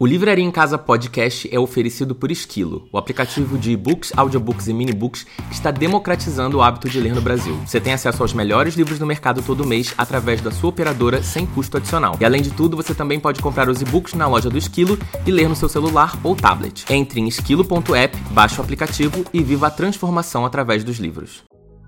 O Livraria em Casa Podcast é oferecido por Esquilo, o aplicativo de e-books, audiobooks e minibooks que está democratizando o hábito de ler no Brasil. Você tem acesso aos melhores livros do mercado todo mês através da sua operadora sem custo adicional. E além de tudo, você também pode comprar os e-books na loja do Esquilo e ler no seu celular ou tablet. Entre em esquilo.app, baixe o aplicativo e viva a transformação através dos livros.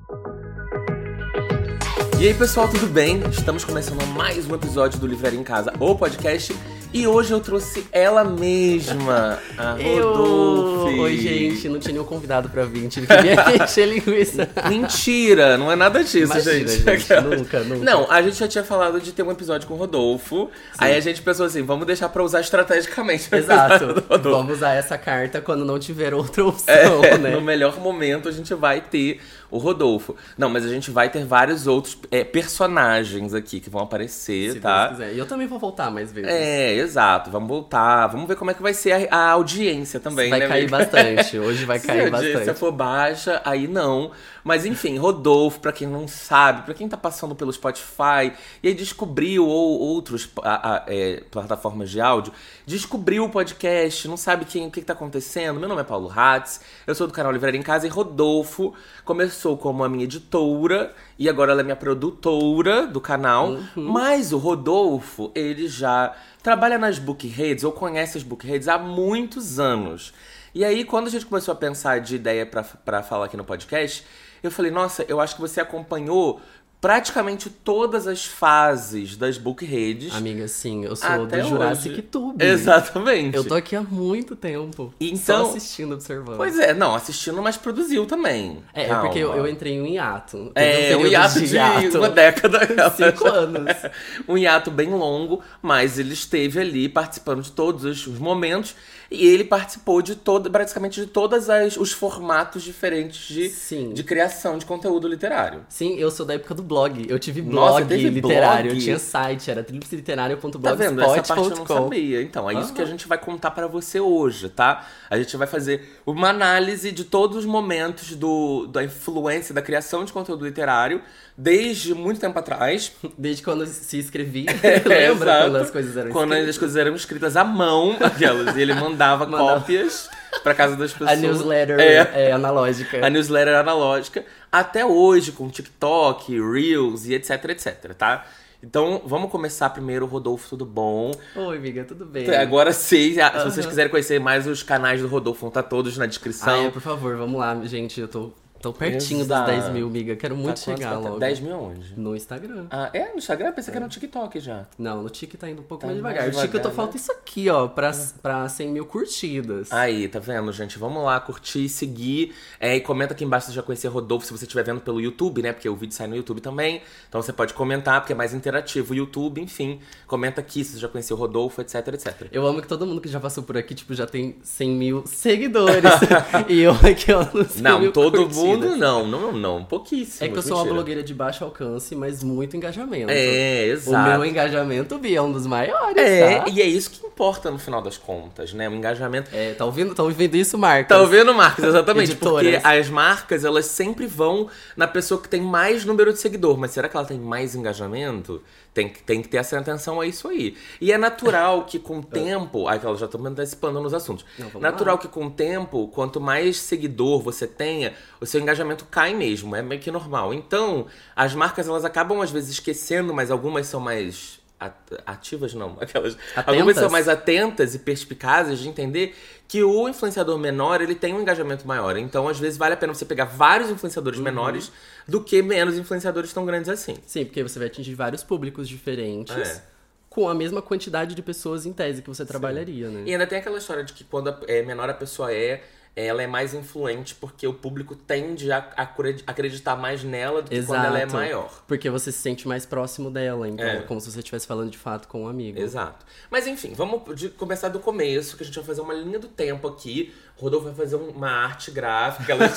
E aí pessoal, tudo bem? Estamos começando mais um episódio do Livraria em Casa, o podcast. E hoje eu trouxe ela mesma, a Rodolfo. Oi, gente, não tinha nenhum convidado pra vir, tive que vir aqui encher linguiça. Mentira, não é nada disso, Imagina, gente. Nunca. Não, a gente já tinha falado de ter um episódio com o Rodolfo. Sim. Aí a gente pensou assim, vamos deixar pra usar estrategicamente. Exato, vamos usar essa carta quando não tiver outra opção, né? No melhor momento a gente vai ter o Rodolfo. Não, mas a gente vai ter vários outros personagens aqui que vão aparecer, Se tá? Deus quiser. E eu também vou voltar mais vezes. Exato. Vamos voltar. Vamos ver como é que vai ser a audiência também, vai né? Cair bastante. Hoje vai cair bastante. Se a audiência for baixa, aí não. Mas enfim, Rodolfo, pra quem não sabe, pra quem tá passando pelo Spotify e aí descobriu, ou outras plataformas de áudio, descobriu o podcast, não sabe o que tá acontecendo. Meu nome é Paulo Hatz, eu sou do canal Livraria em Casa e Rodolfo começou como a minha editora e agora ela é minha produtora do canal. Uhum. Mas o Rodolfo, ele já trabalha nas bookreads ou conhece as bookreads há muitos anos. E aí, quando a gente começou a pensar de ideia pra falar aqui no podcast, eu falei, nossa, eu acho que você acompanhou praticamente todas as fases das bookreads. Amiga, sim, eu sou do Jurassic Tube. Exatamente. Eu tô aqui há muito tempo, então, só assistindo, observando. Pois é, não, assistindo, mas produziu também. É porque eu entrei em um hiato. Um hiato de uma década. 5 anos. Um hiato bem longo, mas ele esteve ali participando de todos os momentos. E ele participou de praticamente de todos os formatos diferentes de criação de conteúdo literário. Sim, eu sou da época do blog. Eu tive blog literário. Blog? Eu tinha site, era tripsliterário.blogspot.com. Tá vendo? Essa parte eu não sabia. Então, é isso que a gente vai contar pra você hoje, tá? A gente vai fazer uma análise de todos os momentos da influência da criação de conteúdo literário, desde muito tempo atrás. Desde quando se escrevia. Lembra quando as coisas eram escritas? Quando as coisas eram escritas à mão, aquelas. E ele mandava cópias pra casa das pessoas. A newsletter analógica. A newsletter analógica. Até hoje, com TikTok, Reels e etc, tá? Então, vamos começar primeiro. Rodolfo, tudo bom? Oi, amiga, tudo bem? Agora sim, se vocês quiserem conhecer mais os canais do Rodolfo, vão estar todos na descrição. Por favor, vamos lá, gente. Eu tô pertinho dos 10 mil, amiga. Quero muito chegar logo. 10 mil onde? No Instagram. No Instagram? Eu pensei que era no TikTok já. Não, no Tik tá indo um pouco mais devagar. No Tik falta isso aqui, ó, pra 100 mil curtidas. Aí, tá vendo, gente? Vamos lá, curtir, seguir. E comenta aqui embaixo se você já conhecia Rodolfo, se você estiver vendo pelo YouTube, né? Porque o vídeo sai no YouTube também. Então você pode comentar, porque é mais interativo. O YouTube, enfim. Comenta aqui se você já conheceu o Rodolfo, etc. Eu amo que todo mundo que já passou por aqui, tipo, já tem 100 mil seguidores. E eu aqui, ó, não sei. Não, todo mundo não, pouquíssimo. É que eu sou uma blogueira de baixo alcance, mas muito engajamento. Exato. O meu engajamento, Bia, é um dos maiores, tá? E é isso que importa no final das contas, né? O engajamento. Tá ouvindo isso, marcas? Tá ouvindo, marcas, exatamente. Editoras. Porque as marcas, elas sempre vão na pessoa que tem mais número de seguidor. Mas será que ela tem mais engajamento? Tem que ter essa atenção a isso aí. E é natural que com o tempo... Ai, que ela já tá antecipando nos assuntos. Natural que com o tempo, quanto mais seguidor você tenha, o seu engajamento cai mesmo. É meio que normal. Então, as marcas, elas acabam às vezes esquecendo, mas algumas são mais... ativas não, algumas são mais atentas e perspicazes de entender que o influenciador menor, ele tem um engajamento maior. Então, às vezes, vale a pena você pegar vários influenciadores menores do que menos influenciadores tão grandes assim. Sim, porque você vai atingir vários públicos diferentes com a mesma quantidade de pessoas em tese que você trabalharia, né? E ainda tem aquela história de que quando menor a pessoa ela é mais influente porque o público tende a acreditar mais nela do que quando ela é maior. Porque você se sente mais próximo dela, então é como se você estivesse falando de fato com um amigo. Exato. Mas enfim, vamos começar do começo, que a gente vai fazer uma linha do tempo aqui. O Rodolfo vai fazer uma arte gráfica, ela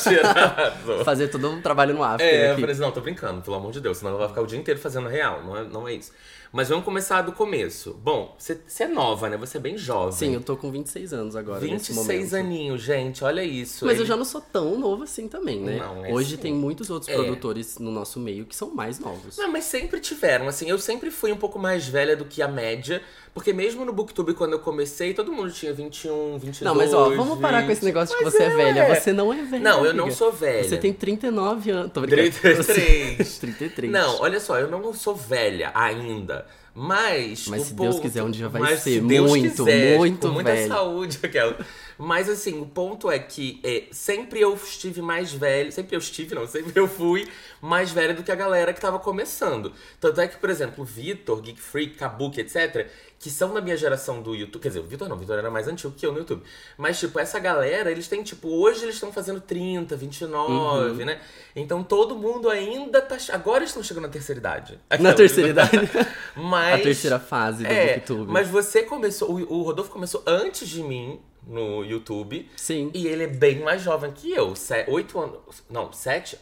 fazer todo um trabalho no after aqui. Eu falei assim, não, tô brincando, pelo amor de Deus, senão ela vai ficar o dia inteiro fazendo real, não é isso. Mas vamos começar do começo. Bom, você é nova, né? Você é bem jovem. Sim, eu tô com 26 anos agora, 26 aninhos, gente, olha isso. Mas eu já não sou tão novo assim também, né? Não, Hoje sim. tem muitos outros produtores no nosso meio que são mais novos. Não, mas sempre tiveram, assim, eu sempre fui um pouco mais velha do que a média, Porque mesmo no Booktube, quando eu comecei, todo mundo tinha 21, 22, Não, mas ó, vamos parar com esse negócio de que você é velha. Você não é velha, Não, eu amiga. não sou velha. Você tem 39 anos. Tô brincando. 33. 33. Não, olha só, eu não sou velha ainda. Mas se Deus quiser, um dia vai mas ser se Deus muito, quiser, muito com muita velho. saúde, aquela. Mas assim, o ponto é que sempre eu estive mais velho. Sempre eu fui mais velha do que a galera que tava começando. Tanto é que, por exemplo, o Vitor, Geek Freak, Kabuki, etc., que são da minha geração do YouTube. Quer dizer, o Vitor não, o Vitor era mais antigo que eu no YouTube. Mas, tipo, essa galera, eles têm, tipo, hoje eles estão fazendo 30, 29, né? Então todo mundo ainda tá. Agora eles estão chegando na terceira idade. Na terceira idade? Mas, a terceira fase do Booktube. Mas você começou. O Rodolfo começou antes de mim no YouTube. Sim. E ele é bem mais jovem que eu. 8 anos. Não, 7.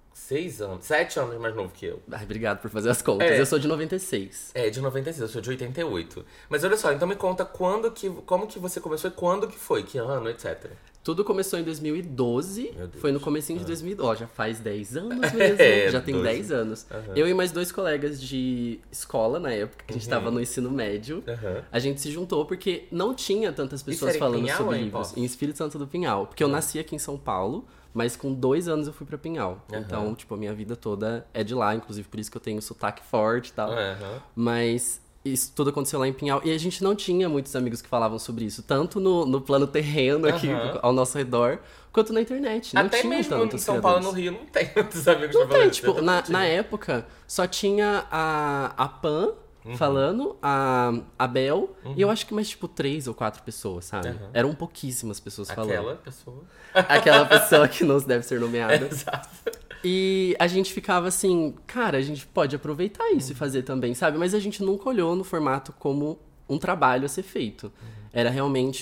6 anos. 7 anos mais novo que eu. Ai, obrigado por fazer as contas. Eu sou de 96. De 96, eu sou de 88. Mas olha só, então me conta como que você começou e quando que foi, que ano, etc. Tudo começou em 2012. Meu Deus. Foi no comecinho de 2012. Ó, já faz 10 anos mesmo. Já tem 12. 10 anos. Eu e mais 2 colegas de escola, na época, que a gente tava no ensino médio. A gente se juntou porque não tinha tantas pessoas falando Pinhal, sobre hein, livros. Pó? Em Espírito Santo do Pinhal. Porque eu nasci aqui em São Paulo, mas com 2 anos eu fui pra Pinhal. Então, tipo, a minha vida toda é de lá. Inclusive, por isso que eu tenho sotaque forte e tal. Mas isso tudo aconteceu lá em Pinhal. E a gente não tinha muitos amigos que falavam sobre isso. Tanto no plano terreno aqui ao nosso redor, quanto na internet. Não Até tinha mesmo em tantos São Paulo, criadores. no Rio, não tem muitos amigos Não pra falar tem, disso. tipo, na época só tinha a Pan falando, a Bel, e eu acho que mais, tipo, 3 ou 4 pessoas, sabe? Eram pouquíssimas pessoas falando. Aquela pessoa. Aquela pessoa que não deve ser nomeada. Exato. E a gente ficava assim, cara, a gente pode aproveitar isso e fazer também, sabe? Mas a gente nunca olhou no formato como um trabalho a ser feito. Era realmente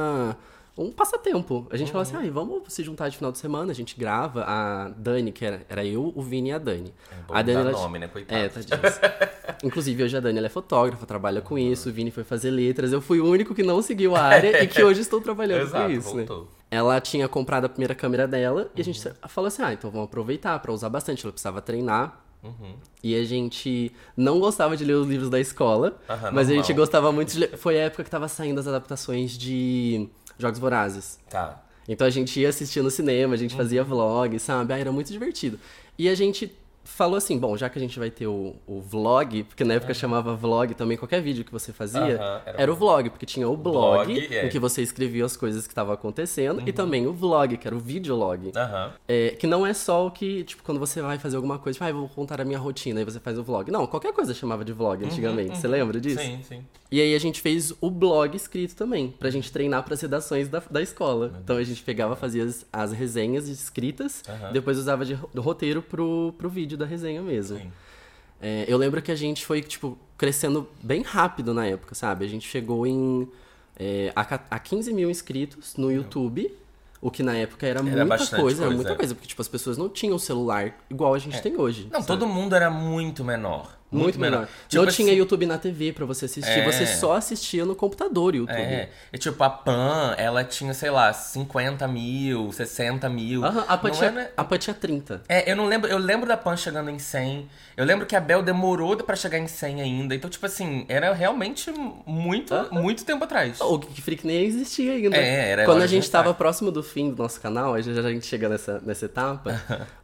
um passatempo. A gente falava assim, vamos se juntar de final de semana, a gente grava. A Dani, que era eu, o Vini e a Dani. A Dani, nome, né? Coitado. Tadinhas. Inclusive, hoje a Dani ela é fotógrafa, trabalha com isso. O Vini foi fazer letras. Eu fui o único que não seguiu a área e que hoje estou trabalhando com isso, voltou. né? Ela tinha comprado a primeira câmera dela e a gente falou assim, então vamos aproveitar pra usar bastante. Ela precisava treinar. E a gente não gostava de ler os livros da escola, mas a gente gostava muito de ler. Foi a época que tava saindo as adaptações de Jogos Vorazes. Tá. Então a gente ia assistir no cinema, a gente fazia vlog, sabe? Era muito divertido. E a gente falou assim, bom, já que a gente vai ter o vlog, porque na época chamava vlog também, qualquer vídeo que você fazia, era o vlog, porque tinha o blog, em que você escrevia as coisas que estavam acontecendo, e também o vlog, que era o videolog. Que não é só o que, tipo, quando você vai fazer alguma coisa, tipo, vou contar a minha rotina, aí você faz o vlog. Não, qualquer coisa chamava de vlog antigamente, você lembra disso? Sim, sim. E aí a gente fez o blog escrito também, pra gente treinar pras redações da escola. Então a gente pegava, fazia as resenhas escritas, depois usava de roteiro pro vídeo da resenha mesmo. Eu lembro que a gente foi, tipo, crescendo bem rápido na época, sabe? A gente chegou a 15 mil inscritos no YouTube, o que na época era muita coisa, porque, tipo, as pessoas não tinham celular igual a gente tem hoje. Não, sabe? todo mundo era muito menor. Muito menor. Tipo não tinha assim, YouTube na TV pra você assistir, você só assistia no computador o YouTube. E tipo, a Pan, ela tinha, sei lá, 50 mil, 60 mil. A Pan tinha 30. Eu não lembro, eu lembro da Pan chegando em 100. Eu lembro que a Bel demorou pra chegar em 100 ainda. Então, tipo assim, era realmente muito tempo atrás. O Geek Freak nem existia ainda. Era Quando a gente tava próximo do fim do nosso canal, aí já a gente chega nessa etapa,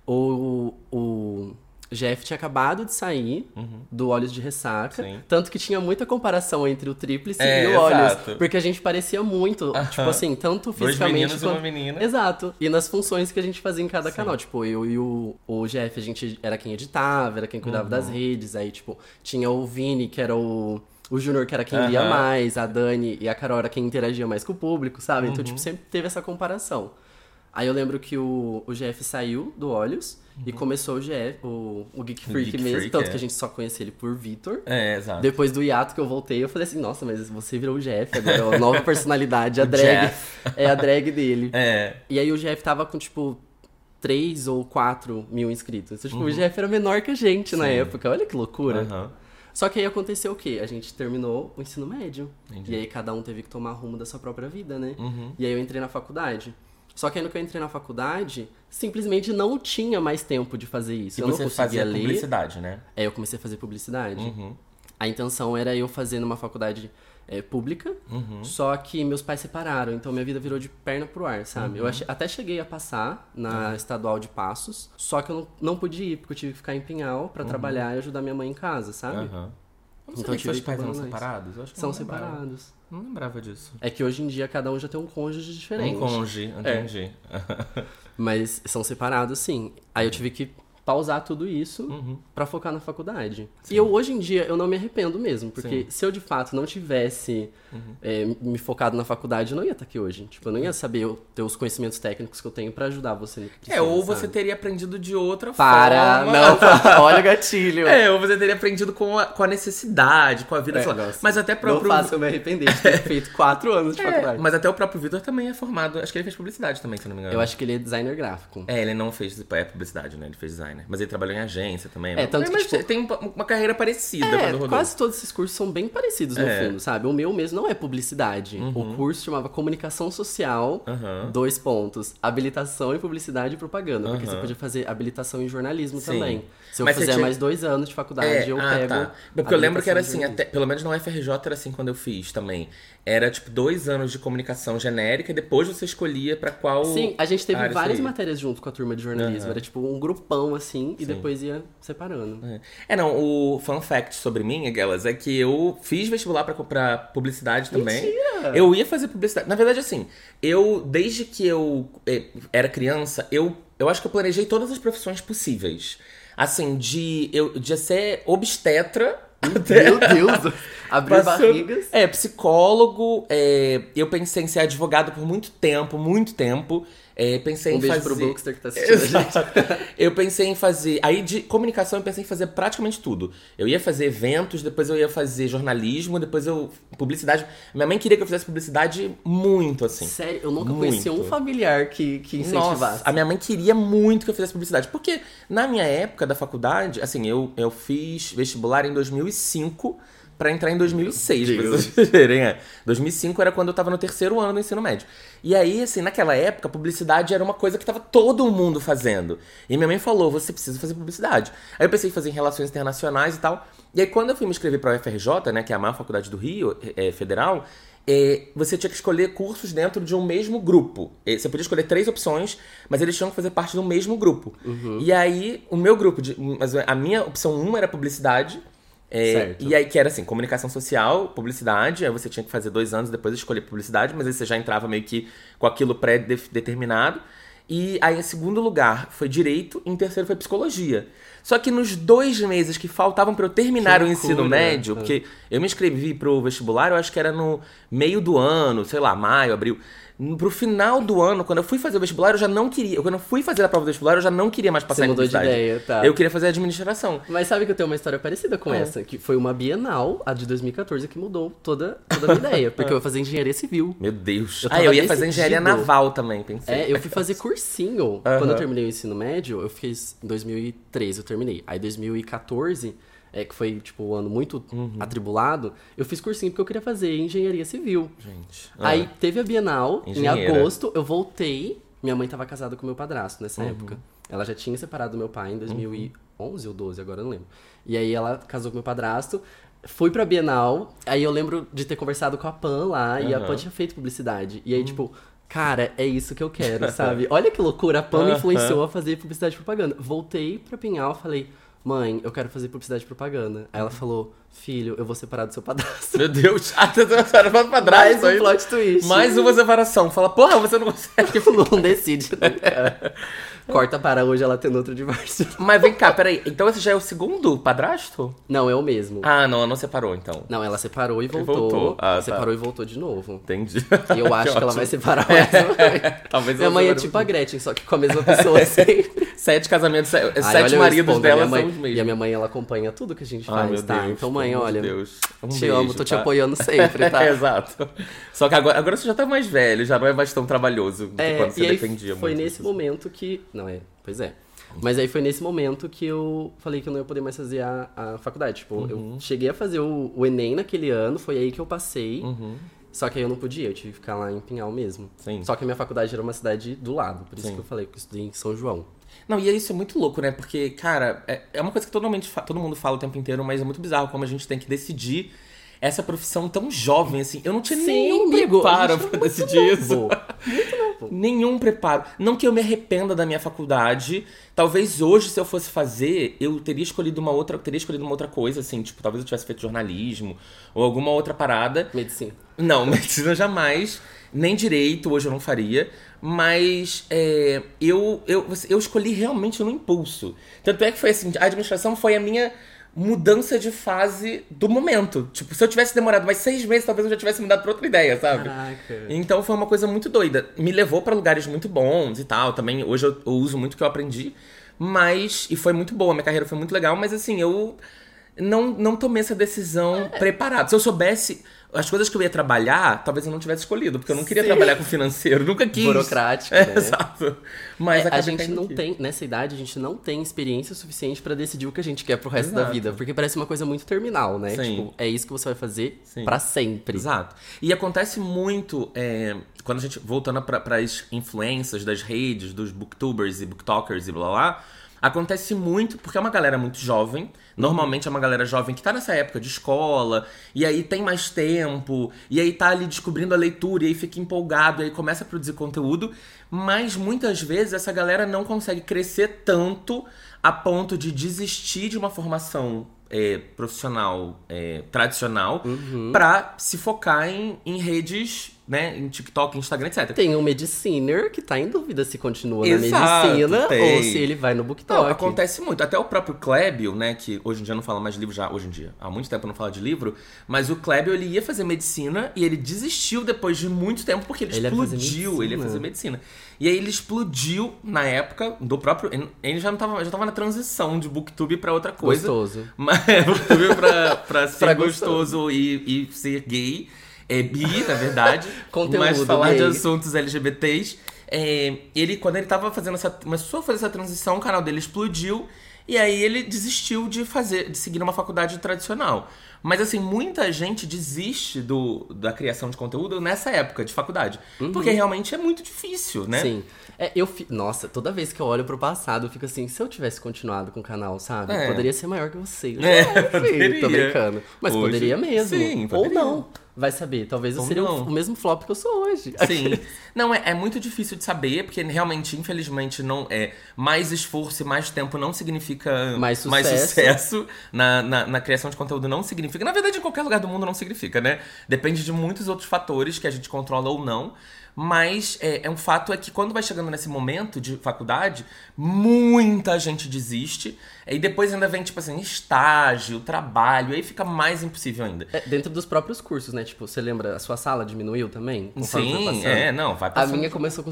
o Jeff tinha acabado de sair do Olhos de Ressaca. Tanto que tinha muita comparação entre o Tríplice e o Olhos. Porque a gente parecia muito, tipo assim, tanto fisicamente... 2 meninos e uma menina. Exato. E nas funções que a gente fazia em cada canal. Tipo, eu e o Jeff, a gente era quem editava, era quem cuidava das redes. Aí, tipo, tinha o Vini, que era o Júnior, que era quem lia mais. A Dani e a Carol era quem interagia mais com o público, sabe? Então, tipo, sempre teve essa comparação. Aí eu lembro que o Jeff saiu do Olhos e começou o Geek Freak mesmo. Tanto que a gente só conhecia ele por Vitor. Exato. Depois do hiato que eu voltei, eu falei assim, nossa, mas você virou o Jeff agora, a nova personalidade, a drag. É a drag dele. E aí o Jeff tava com, tipo, 3 ou 4 mil inscritos. Então, tipo, o Jeff era menor que a gente na época. Olha que loucura. Só que aí aconteceu o quê? A gente terminou o ensino médio. E aí cada um teve que tomar rumo da sua própria vida, né? E aí eu entrei na faculdade. Só que aí no que eu entrei na faculdade, simplesmente não tinha mais tempo de fazer isso. E eu não você conseguia fazia ler. publicidade, né? Eu comecei a fazer publicidade. A intenção era eu fazer numa faculdade pública, só que meus pais separaram, então minha vida virou de perna pro ar, sabe? Eu até cheguei a passar na estadual de Passos, só que eu não pude ir, porque eu tive que ficar em Pinhal pra trabalhar e ajudar minha mãe em casa, sabe? Então seus pais eram separados? Eu acho que são separados. Não lembrava disso. É que hoje em dia cada um já tem um cônjuge diferente. Um cônjuge, entendi. Mas são separados, sim. Aí eu tive que pausar tudo isso pra focar na faculdade. Sim. E hoje em dia, eu não me arrependo mesmo. Porque se eu, de fato, não tivesse me focado na faculdade, eu não ia estar aqui hoje. Tipo, eu não ia saber ter os conhecimentos técnicos que eu tenho pra ajudar você no que precisa, ou você teria aprendido de outra forma. Não, olha o gatilho. Ou você teria aprendido com a necessidade, com a vida. Mas até próprio... Não faço eu me arrepender de ter feito 4 anos de faculdade. Mas até o próprio Vitor também é formado... Acho que ele fez publicidade também, se não me engano. Eu acho que ele é designer gráfico. Ele não fez publicidade, né? Ele fez designer. Mas ele trabalhou em agência também. Tanto que, tipo, tem uma carreira parecida com a do Rodolfo. Quase todos esses cursos são bem parecidos no fundo, sabe? O meu mesmo não é publicidade. O curso chamava Comunicação Social, 2 pontos. Habilitação em Publicidade e Propaganda. Porque você podia fazer habilitação em jornalismo também. Se eu fizer mais 2 anos de faculdade, eu pego... Tá. Porque eu lembro que era assim, até, pelo menos na UFRJ era assim quando eu fiz também. Era tipo 2 anos de comunicação genérica e depois você escolhia pra qual... Sim, a gente teve várias matérias junto com a turma de jornalismo. Era tipo um grupão assim e depois ia separando. O fun fact sobre mim, aquelas, é que eu fiz vestibular pra publicidade também. Mentira! Eu ia fazer publicidade. Na verdade, assim, desde que eu era criança, eu acho que eu planejei todas as profissões possíveis. Assim, de ser obstetra... Meu Deus! Abrir barrigas. Psicólogo. Eu pensei em ser advogado por muito tempo. Pensei em beijo fazer... pro Bookster que tá assistindo a gente. Eu pensei em fazer... Aí, de comunicação, eu pensei em fazer praticamente tudo. Eu ia fazer eventos, depois eu ia fazer jornalismo, depois publicidade. Minha mãe queria que eu fizesse publicidade muito, assim. Sério? Eu nunca conheci um familiar que incentivasse. Nossa, a minha mãe queria muito que eu fizesse publicidade. Porque, na minha época da faculdade, assim, eu fiz vestibular em 2005... pra entrar em 2006, pra vocês verem. 2005 era quando eu tava no 3º ano do ensino médio. E aí, assim, naquela época, publicidade era uma coisa que tava todo mundo fazendo. E minha mãe falou, você precisa fazer publicidade. Aí eu pensei em fazer em relações internacionais e tal. E aí, quando eu fui me inscrever pra UFRJ, né, que é a maior faculdade do Rio, federal, você tinha que escolher cursos dentro de um mesmo grupo. Você podia escolher 3 opções, mas eles tinham que fazer parte do mesmo grupo. E aí, o meu grupo, a minha opção 1 era publicidade. E aí que era assim, comunicação social, publicidade, aí você tinha que fazer 2 anos, depois escolher publicidade, mas aí você já entrava meio que com aquilo pré-determinado. E aí em segundo lugar foi direito, e em terceiro foi psicologia. Só que nos 2 meses que faltavam pra eu terminar o ensino médio, porque eu me inscrevi pro vestibular, eu acho que era no meio do ano, sei lá, maio, abril. Pro final do ano, quando eu fui fazer o vestibular, eu já não queria... Quando eu fui fazer a prova do vestibular, eu já não queria mais passar em publicidade. Você mudou de ideia, tá. Eu queria fazer administração. Mas sabe que eu tenho uma história parecida com essa? Que foi uma Bienal, a de 2014, que mudou toda a minha ideia. Porque eu ia fazer engenharia civil. Meu Deus. Eu ia fazer engenharia naval também, pensei. Eu fui fazer cursinho. Quando eu terminei o ensino médio, eu fiz... Em 2013 eu terminei. Aí 2014... que foi, tipo, um ano muito atribulado, eu fiz cursinho porque eu queria fazer engenharia civil. Gente. Aí teve a Bienal, em agosto, eu voltei. Minha mãe tava casada com meu padrasto nessa época. Ela já tinha separado do meu pai em 2011 ou 12, agora eu não lembro. E aí ela casou com meu padrasto, fui pra Bienal, aí eu lembro de ter conversado com a Pan lá, e a Pan tinha feito publicidade. E aí, tipo... Cara, é isso que eu quero, sabe? Olha que loucura, a Pan me influenciou a fazer publicidade e propaganda. Voltei pra Pinhal, falei... Mãe, eu quero fazer publicidade e propaganda. Aí ela falou, filho, eu vou separar do seu padrasto. Meu Deus, você vai separar do padrasto. Mais um plot twist. Mais uma separação. Fala, porra, você não consegue. Não decide, né? Corta para hoje ela tendo outro divórcio. Mas vem cá, peraí. Então esse já é o segundo padrasto? Não, é o mesmo. Ah, não, ela não separou, então. Não, ela separou e voltou. Separou tá. e voltou de novo. Entendi. E eu acho que ela vai separar mais uma vez. Talvez minha mãe é tipo a Gretchen, só que com a mesma pessoa sempre. 7 casamentos, 7 maridos dela são os mesmos. E a minha mãe, ela acompanha tudo que a gente faz, tá? Deus, Então, mãe, olha, te amo, tô te apoiando sempre, tá? Exato. Só que agora você já tá mais velho, já não é mais tão trabalhoso do que quando você dependia muito. Foi nesse momento que... Pois é. Mas aí foi nesse momento que eu falei que eu não ia poder mais fazer a faculdade. Tipo, eu cheguei a fazer o Enem naquele ano, foi aí que eu passei. Só que aí eu não podia, eu tive que ficar lá em Pinhal mesmo. Sim. Só que a minha faculdade era uma cidade do lado, por isso que eu falei que eu estudei em São João. Não, e isso é muito louco, né? Porque, cara, é uma coisa que todo mundo fala o tempo inteiro, mas é muito bizarro como a gente tem que decidir essa profissão tão jovem, assim. Eu não tinha nenhum preparo pra decidir isso. Muito novo. Nenhum preparo. Não que eu me arrependa da minha faculdade. Talvez hoje, se eu fosse fazer, eu teria escolhido uma outra coisa, assim. Tipo, talvez eu tivesse feito jornalismo ou alguma outra parada. Medicina. Não, medicina jamais. Nem direito, hoje eu não faria. Mas eu escolhi realmente no impulso. Tanto é que foi assim, a administração foi a minha mudança de fase do momento. Tipo, se eu tivesse demorado mais 6 meses, talvez eu já tivesse mudado pra outra ideia, sabe? Caraca. Então foi uma coisa muito doida. Me levou pra lugares muito bons e tal. Também, hoje eu uso muito o que eu aprendi. E foi muito boa, minha carreira foi muito legal. Mas assim, eu não tomei essa decisão preparado. Se eu soubesse as coisas que eu ia trabalhar, talvez eu não tivesse escolhido. Porque eu não queria trabalhar com financeiro, nunca quis. Burocrático, né? Exato. Mas a gente não tem, nessa idade, a gente não tem experiência suficiente pra decidir o que a gente quer pro resto da vida. Porque parece uma coisa muito terminal, né? Sim. Tipo, é isso que você vai fazer pra sempre. Exato. E acontece muito, quando a gente, voltando para as influências das redes, dos booktubers e booktalkers e blá blá, acontece muito, porque é uma galera muito jovem. Normalmente é uma galera jovem que tá nessa época de escola, e aí tem mais tempo, e aí tá ali descobrindo a leitura, e aí fica empolgado, e aí começa a produzir conteúdo. Mas muitas vezes essa galera não consegue crescer tanto a ponto de desistir de uma formação profissional tradicional pra se focar em redes, né, em TikTok, Instagram, etc. Tem um mediciner que tá em dúvida se continua na medicina ou se ele vai no BookTok. Não, acontece muito. Até o próprio Klebio, né, que hoje em dia não fala mais de livro, já hoje em dia, há muito tempo não fala de livro, mas o Klebio, ele ia fazer medicina e ele desistiu depois de muito tempo porque ele explodiu. Ele ia fazer medicina. E aí ele explodiu na época do próprio... Ele já tava na transição de BookTube pra outra coisa. Gostoso. Mas BookTube pra ser gostoso e ser gay. Bi, na verdade. Conteúdo mas falar gay. de assuntos LGBTs. Quando ele tava começou a fazer essa transição, o canal dele explodiu. E aí ele desistiu de seguir uma faculdade tradicional. Mas assim, muita gente desiste da criação de conteúdo nessa época de faculdade. Porque realmente é muito difícil, né? Sim. Nossa, toda vez que eu olho pro passado, eu fico assim, se eu tivesse continuado com o canal, sabe? Poderia ser maior que você. Poderia. Tô brincando. Mas hoje, poderia mesmo. Sim, Ou poderia. não. Vai saber, talvez eu seria o mesmo flop que eu sou hoje. Sim. Não, é muito difícil de saber, porque realmente, infelizmente, não mais esforço e mais tempo não significa mais sucesso na criação de conteúdo, não significa. Na verdade, em qualquer lugar do mundo não significa, né? Depende de muitos outros fatores que a gente controla ou não. Mas um fato é que quando vai chegando nesse momento de faculdade, muita gente desiste. E depois ainda vem, tipo assim, estágio, trabalho. Aí fica mais impossível ainda. Dentro dos próprios cursos, né? Tipo, você lembra, a sua sala diminuiu também? Sim, vai passando. A minha começou com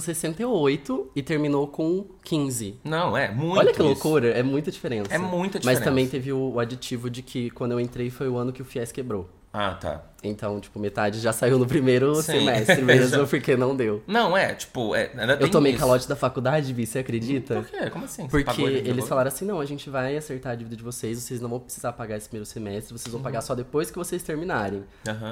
68 e terminou com 15. Não, muito. Olha que loucura, é muita diferença. É muita diferença. Mas também teve o aditivo de que quando eu entrei foi o ano que o FIES quebrou. Ah, tá. Então, tipo, metade já saiu no primeiro semestre mesmo, porque não deu. Não, ainda tem eu tomei isso. calote da faculdade, Vi, você acredita? Por quê? Como assim? Porque eles falaram assim, não, a gente vai acertar a dívida de vocês não vão precisar pagar esse primeiro semestre, vocês vão pagar só depois que vocês terminarem.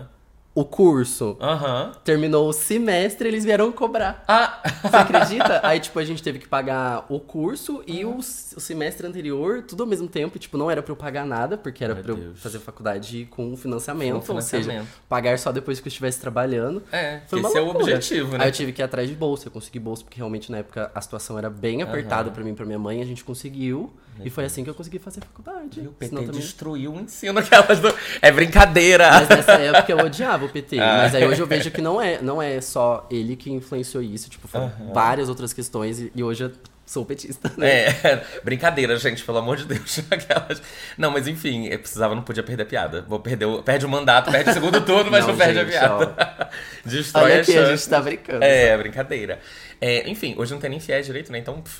O curso terminou o semestre, eles vieram cobrar. Você acredita? Aí, tipo, a gente teve que pagar o curso e o semestre anterior, tudo ao mesmo tempo. E, tipo, não era pra eu pagar nada, porque era pra eu fazer faculdade com financiamento. Ou seja, pagar só depois que eu estivesse trabalhando. Foi uma esse loucura. é o objetivo, né? Aí eu tive que ir atrás de bolsa. Eu consegui bolsa porque realmente na época a situação era bem apertada pra mim e pra minha mãe. A gente conseguiu. E foi assim que eu consegui fazer faculdade. O PT destruiu o ensino aquelas do... É brincadeira! Mas nessa época eu odiava o PT. Mas aí hoje eu vejo que não é só ele que influenciou isso. Tipo, foram várias outras questões. E hoje eu sou petista, né? Brincadeira, gente, pelo amor de Deus. Aquelas... Não, mas enfim, não podia perder a piada. Perde o mandato, perde o segundo turno, mas não perde a piada. Destrói olha a aqui, chance. a gente tá brincando. Brincadeira. Enfim, hoje não tem nem FIES direito, né? Então,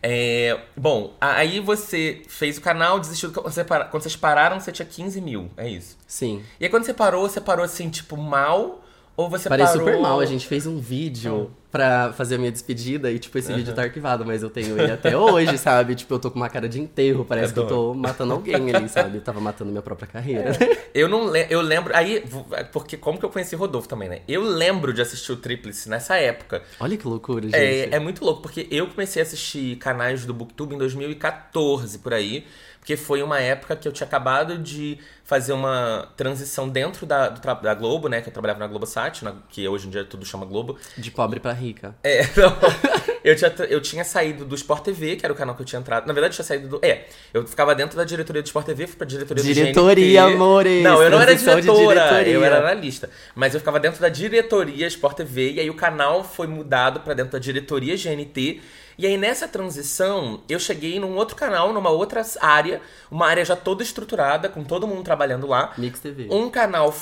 bom, aí você fez o canal, desistiu. Quando vocês pararam, você tinha 15 mil, é isso? Sim. E aí quando você parou assim, tipo, mal? Ou você Parei parou... super mal, a gente fez um vídeo pra fazer a minha despedida e, tipo, esse vídeo tá arquivado, mas eu tenho ele até hoje, sabe? Tipo, eu tô com uma cara de enterro, parece que eu tô matando alguém ali, sabe? Eu tava matando minha própria carreira. Eu lembro, aí, porque como que eu conheci Rodolfo também, né? Eu lembro de assistir o Tríplice nessa época. Olha que loucura, gente. É muito louco, porque eu comecei a assistir canais do BookTube em 2014, por aí. Porque foi uma época que eu tinha acabado de fazer uma transição dentro da Globo, né? Que eu trabalhava na Globosat, que hoje em dia tudo chama Globo. De pobre pra rica. Não. Eu tinha saído do Sport TV, que era o canal que eu tinha entrado. Na verdade, eu tinha saído do... eu ficava dentro da diretoria do Sport TV, fui pra diretoria do GNT. Diretoria, amores! Não, eu não era diretora, eu era analista. Mas eu ficava dentro da diretoria Sport TV, e aí o canal foi mudado pra dentro da diretoria GNT. E aí, nessa transição, eu cheguei num outro canal, numa outra área, uma área já toda estruturada, com todo mundo trabalhando lá. Mix TV. Um canal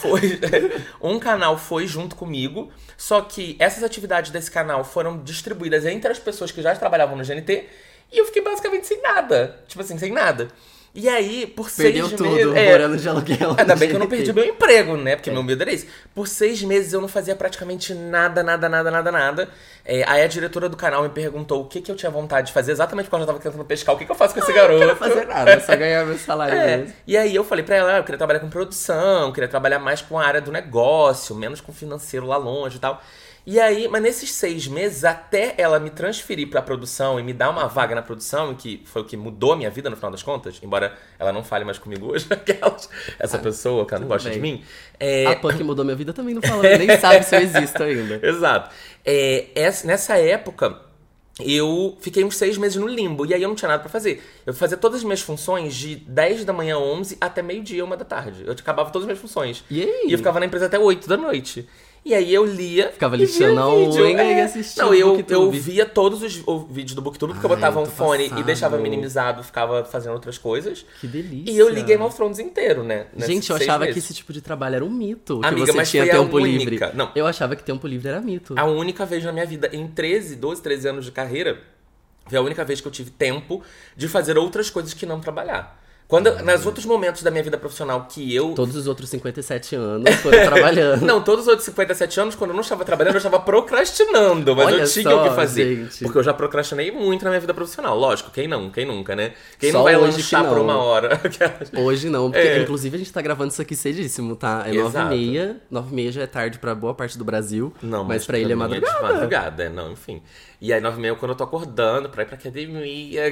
foi junto comigo, só que essas atividades desse canal foram distribuídas entre as pessoas que já trabalhavam no GNT, e eu fiquei basicamente sem nada. Tipo assim, sem nada. E aí, por Perdeu 6 tudo, meses... morando de aluguel. Ainda bem que eu não perdi meu emprego, né? Porque meu medo era isso. Por 6 meses eu não fazia praticamente nada. Aí a diretora do canal me perguntou o que eu tinha vontade de fazer, exatamente porque eu já tava tentando pescar. O que eu faço com esse garoto? Não quero fazer nada, só ganhar meu salário mesmo. E aí eu falei pra ela, eu queria trabalhar com produção, eu queria trabalhar mais com a área do negócio, menos com financeiro lá longe e tal. E aí, mas nesses 6 meses, até ela me transferir pra produção e me dar uma vaga na produção, que foi o que mudou a minha vida no final das contas, embora ela não fale mais comigo hoje, essa pessoa que ela não gosta de mim. A Pan que mudou minha vida também não fala, nem sabe se eu existo ainda. Exato. Nessa época, eu fiquei uns 6 meses no limbo, e aí eu não tinha nada pra fazer. Eu fazia todas as minhas funções de 10 da manhã, 11, até meio-dia, 1 da tarde. Eu acabava todas as minhas funções. E aí? E eu ficava na empresa até 8 da noite. E aí eu lia. Ficava lixando a unha e assistindo. Não, eu via todos os vídeos do BookTube, porque eu botava um fone passado. e deixava minimizado, ficava fazendo outras coisas. Que delícia. E eu li Game of Thrones inteiro, né? Gente, eu achava que esse tipo de trabalho era um mito. Amiga, que você mas tinha foi tempo a livre. única. Não. Eu achava que tempo livre era mito. A única vez na minha vida, em 12, 13 anos de carreira, foi a única vez que eu tive tempo de fazer outras coisas que não trabalhar. Nos outros momentos da minha vida profissional que eu... Todos os outros 57 anos foram trabalhando. Não, todos os outros 57 anos, quando eu não estava trabalhando, eu estava procrastinando. Mas Olha eu tinha só, o que fazer. gente. Porque eu já procrastinei muito na minha vida profissional. Lógico, quem nunca, né? Quem Só não vai hoje lanchar que não. por 1 hora? Hoje não, porque inclusive a gente tá gravando isso aqui cedíssimo, tá? É Exato. 9h30. 9h30 já é tarde pra boa parte do Brasil. Não, mas pra ele é mim madrugada. de madrugada, não, enfim. E aí 9h30 quando eu tô acordando pra ir pra academia.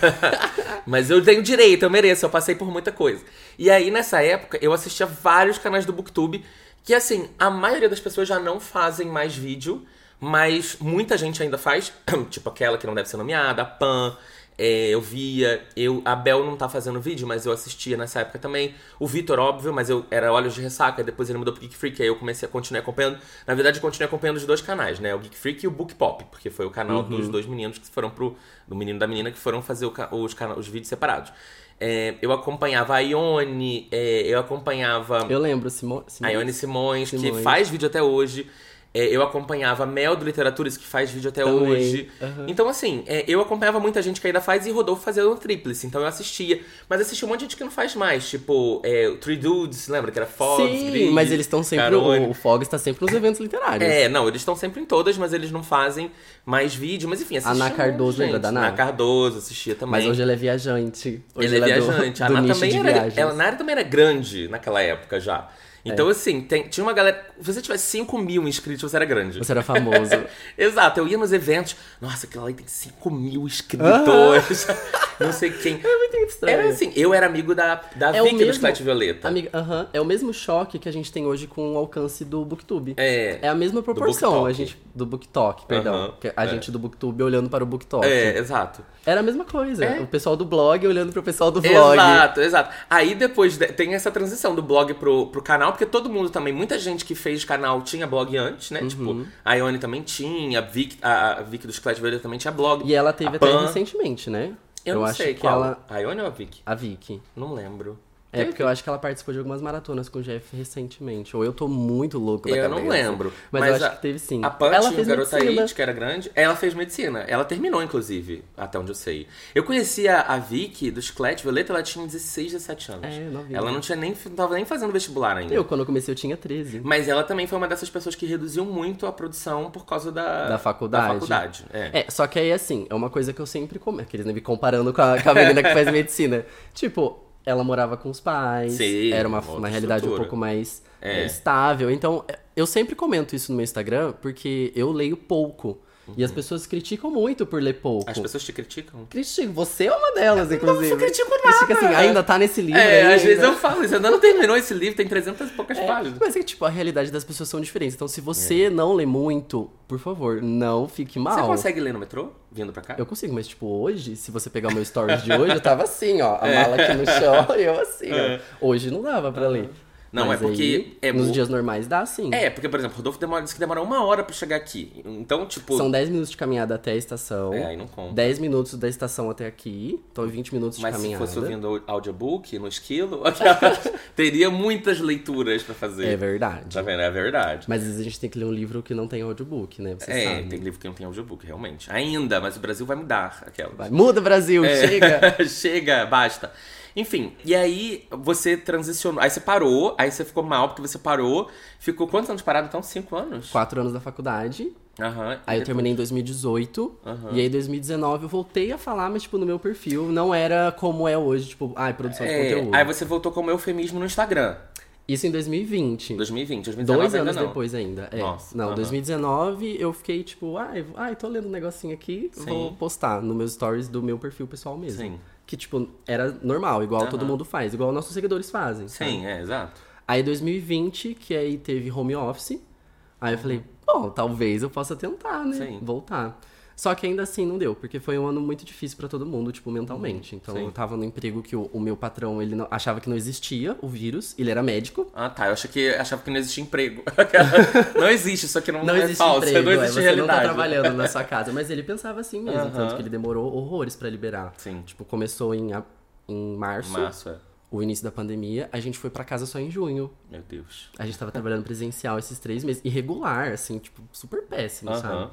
Mas eu tenho direito, eu mereço, eu passei por muita coisa. E aí nessa época eu assistia vários canais do BookTube, que assim, a maioria das pessoas já não fazem mais vídeo, mas muita gente ainda faz, tipo aquela que não deve ser nomeada, a Pan. Eu via, a Bel não tá fazendo vídeo, mas eu assistia nessa época também. O Vitor, óbvio, mas eu era Olhos de Ressaca, depois ele mudou pro Geek Freak, aí eu continuei acompanhando. Na verdade, eu continuei acompanhando os dois canais, né? O Geek Freak e o Book Pop, porque foi o canal dos dois meninos que foram do menino e da menina que foram fazer os vídeos separados. Eu acompanhava a Ione, eu acompanhava... Eu lembro, a Ione Simões, que faz vídeo até hoje. Eu acompanhava a Mel do Literaturas, que faz vídeo até também. hoje. Uhum. Então, assim, eu acompanhava muita gente que ainda faz e Rodolfo fazia no Tríplice. Então eu assistia. Mas assistia um monte de gente que não faz mais. Tipo, o Three Dudes, lembra? Que era Fox, Sim, Grid, mas eles estão sempre... O Fox está sempre nos eventos literários. Não, eles estão sempre em todas, mas eles não fazem mais vídeo. Mas enfim, assistia. A Ana Cardoso, lembra da Ana? Ana Cardoso, assistia também. Mas hoje ela é viajante. Hoje ela é viajante. A Ana também era... A Nara também era grande naquela época já. Então, assim, tinha uma galera... Se você tivesse 5.000 inscritos, você era grande. Você era famoso. Exato, eu ia nos eventos. Nossa, aquela lá tem 5.000 inscritores. Não sei quem. É muito estranho. Era assim, eu era amigo da Vicky do Chiclete Violeta. É o mesmo choque que a gente tem hoje com o alcance do BookTube. É a mesma proporção. Do do BookTok, perdão. A gente do BookTube olhando para o BookTok. Exato. Era a mesma coisa. O pessoal do blog olhando pro pessoal do vlog. Exato. Aí depois tem essa transição do blog pro canal, porque todo mundo também, muita gente que fez canal tinha blog antes, né? Tipo, a Ione também tinha, a Vicky do Chiclete Violeta também tinha blog. E ela teve até recentemente, né? Eu não acho sei que qual. ela... A Ione ou a Vicky? A Vicky. Não lembro. É, porque eu acho que ela participou de algumas maratonas com o Jeff recentemente. Ou eu tô muito louco da cabeça. Eu não lembro. Mas eu acho que teve sim. A Punch, a Garota It, que era grande, ela fez medicina. Ela terminou, inclusive, até onde eu sei. Eu conhecia a Vicky, do Chiclete Violeta, ela tinha 16, 17 anos. Novinha. Ela não tava nem fazendo vestibular ainda. Quando eu comecei, eu tinha 13. Mas ela também foi uma dessas pessoas que reduziu muito a produção por causa da faculdade. Só que aí, assim, é uma coisa que eu sempre comento. Aqueles me comparando com a menina que faz medicina. Tipo, ela morava com os pais. Sim, era uma realidade um pouco mais estável. Então, eu sempre comento isso no meu Instagram, porque eu leio pouco. E as pessoas criticam muito por ler pouco. As pessoas te criticam? Criticam. Você é uma delas, inclusive. Não critico nada. Critica assim, ainda tá nesse livro ainda. Às vezes eu falo isso. Ainda não terminou esse livro, tem 300 e poucas páginas. Mas é que, tipo, a realidade das pessoas são diferentes. Então, se você não lê muito, por favor, não fique mal. Você consegue ler no metrô, vindo pra cá? Eu consigo, mas, tipo, hoje, se você pegar o meu stories de hoje, eu tava assim, ó. A mala aqui no chão e eu assim, ó. Hoje não dava pra ler. Não, mas porque... nos dias normais dá, sim. Porque, por exemplo, o Rodolfo disse que demora 1 hora pra chegar aqui. Então, tipo... São 10 minutos de caminhada até a estação. Aí não conta. 10 minutos da estação até aqui. Então, 20 minutos de caminhada. Mas se fosse ouvindo audiobook, no esquilo, teria muitas leituras pra fazer. É verdade. Tá vendo? É verdade. Mas às vezes a gente tem que ler um livro que não tem audiobook, né? Você sabe. Tem livro que não tem audiobook, realmente. Ainda, mas o Brasil vai mudar. Muda, Brasil! Chega! Chega, basta. Enfim, e aí você transicionou, aí você parou, aí você ficou mal porque você parou. Ficou quantos anos parado então? 5 anos? 4 anos da faculdade. Aí eu terminei em 2018. E aí em 2019 eu voltei a falar, mas tipo, no meu perfil. Não era como é hoje, tipo, produção de conteúdo. Aí você voltou como eufemismo no Instagram. Isso em 2020. 2019 2 anos não. depois ainda. Nossa, 2019 eu fiquei tipo, tô lendo um negocinho aqui, vou postar nos meus stories do meu perfil pessoal mesmo. Sim. Que, tipo, era normal, igual todo mundo faz, igual nossos seguidores fazem. Sim, sabe? Exato. Aí 2020, que aí teve home office, aí eu falei, bom, talvez eu possa tentar, né? Sim. Voltar. Só que ainda assim não deu, porque foi um ano muito difícil pra todo mundo, tipo, mentalmente. Então eu tava no emprego que o meu patrão, ele achava que não existia o vírus, ele era médico. Tá, eu achava que não existia emprego. Não existe, isso aqui não existe falso, emprego, não existe você realidade. Não tá trabalhando na sua casa, mas ele pensava assim mesmo, tanto que ele demorou horrores pra liberar. Sim. Tipo, começou em março. O início da pandemia, a gente foi pra casa só em junho. Meu Deus. A gente tava trabalhando presencial esses 3 meses, irregular, assim, tipo, super péssimo, sabe?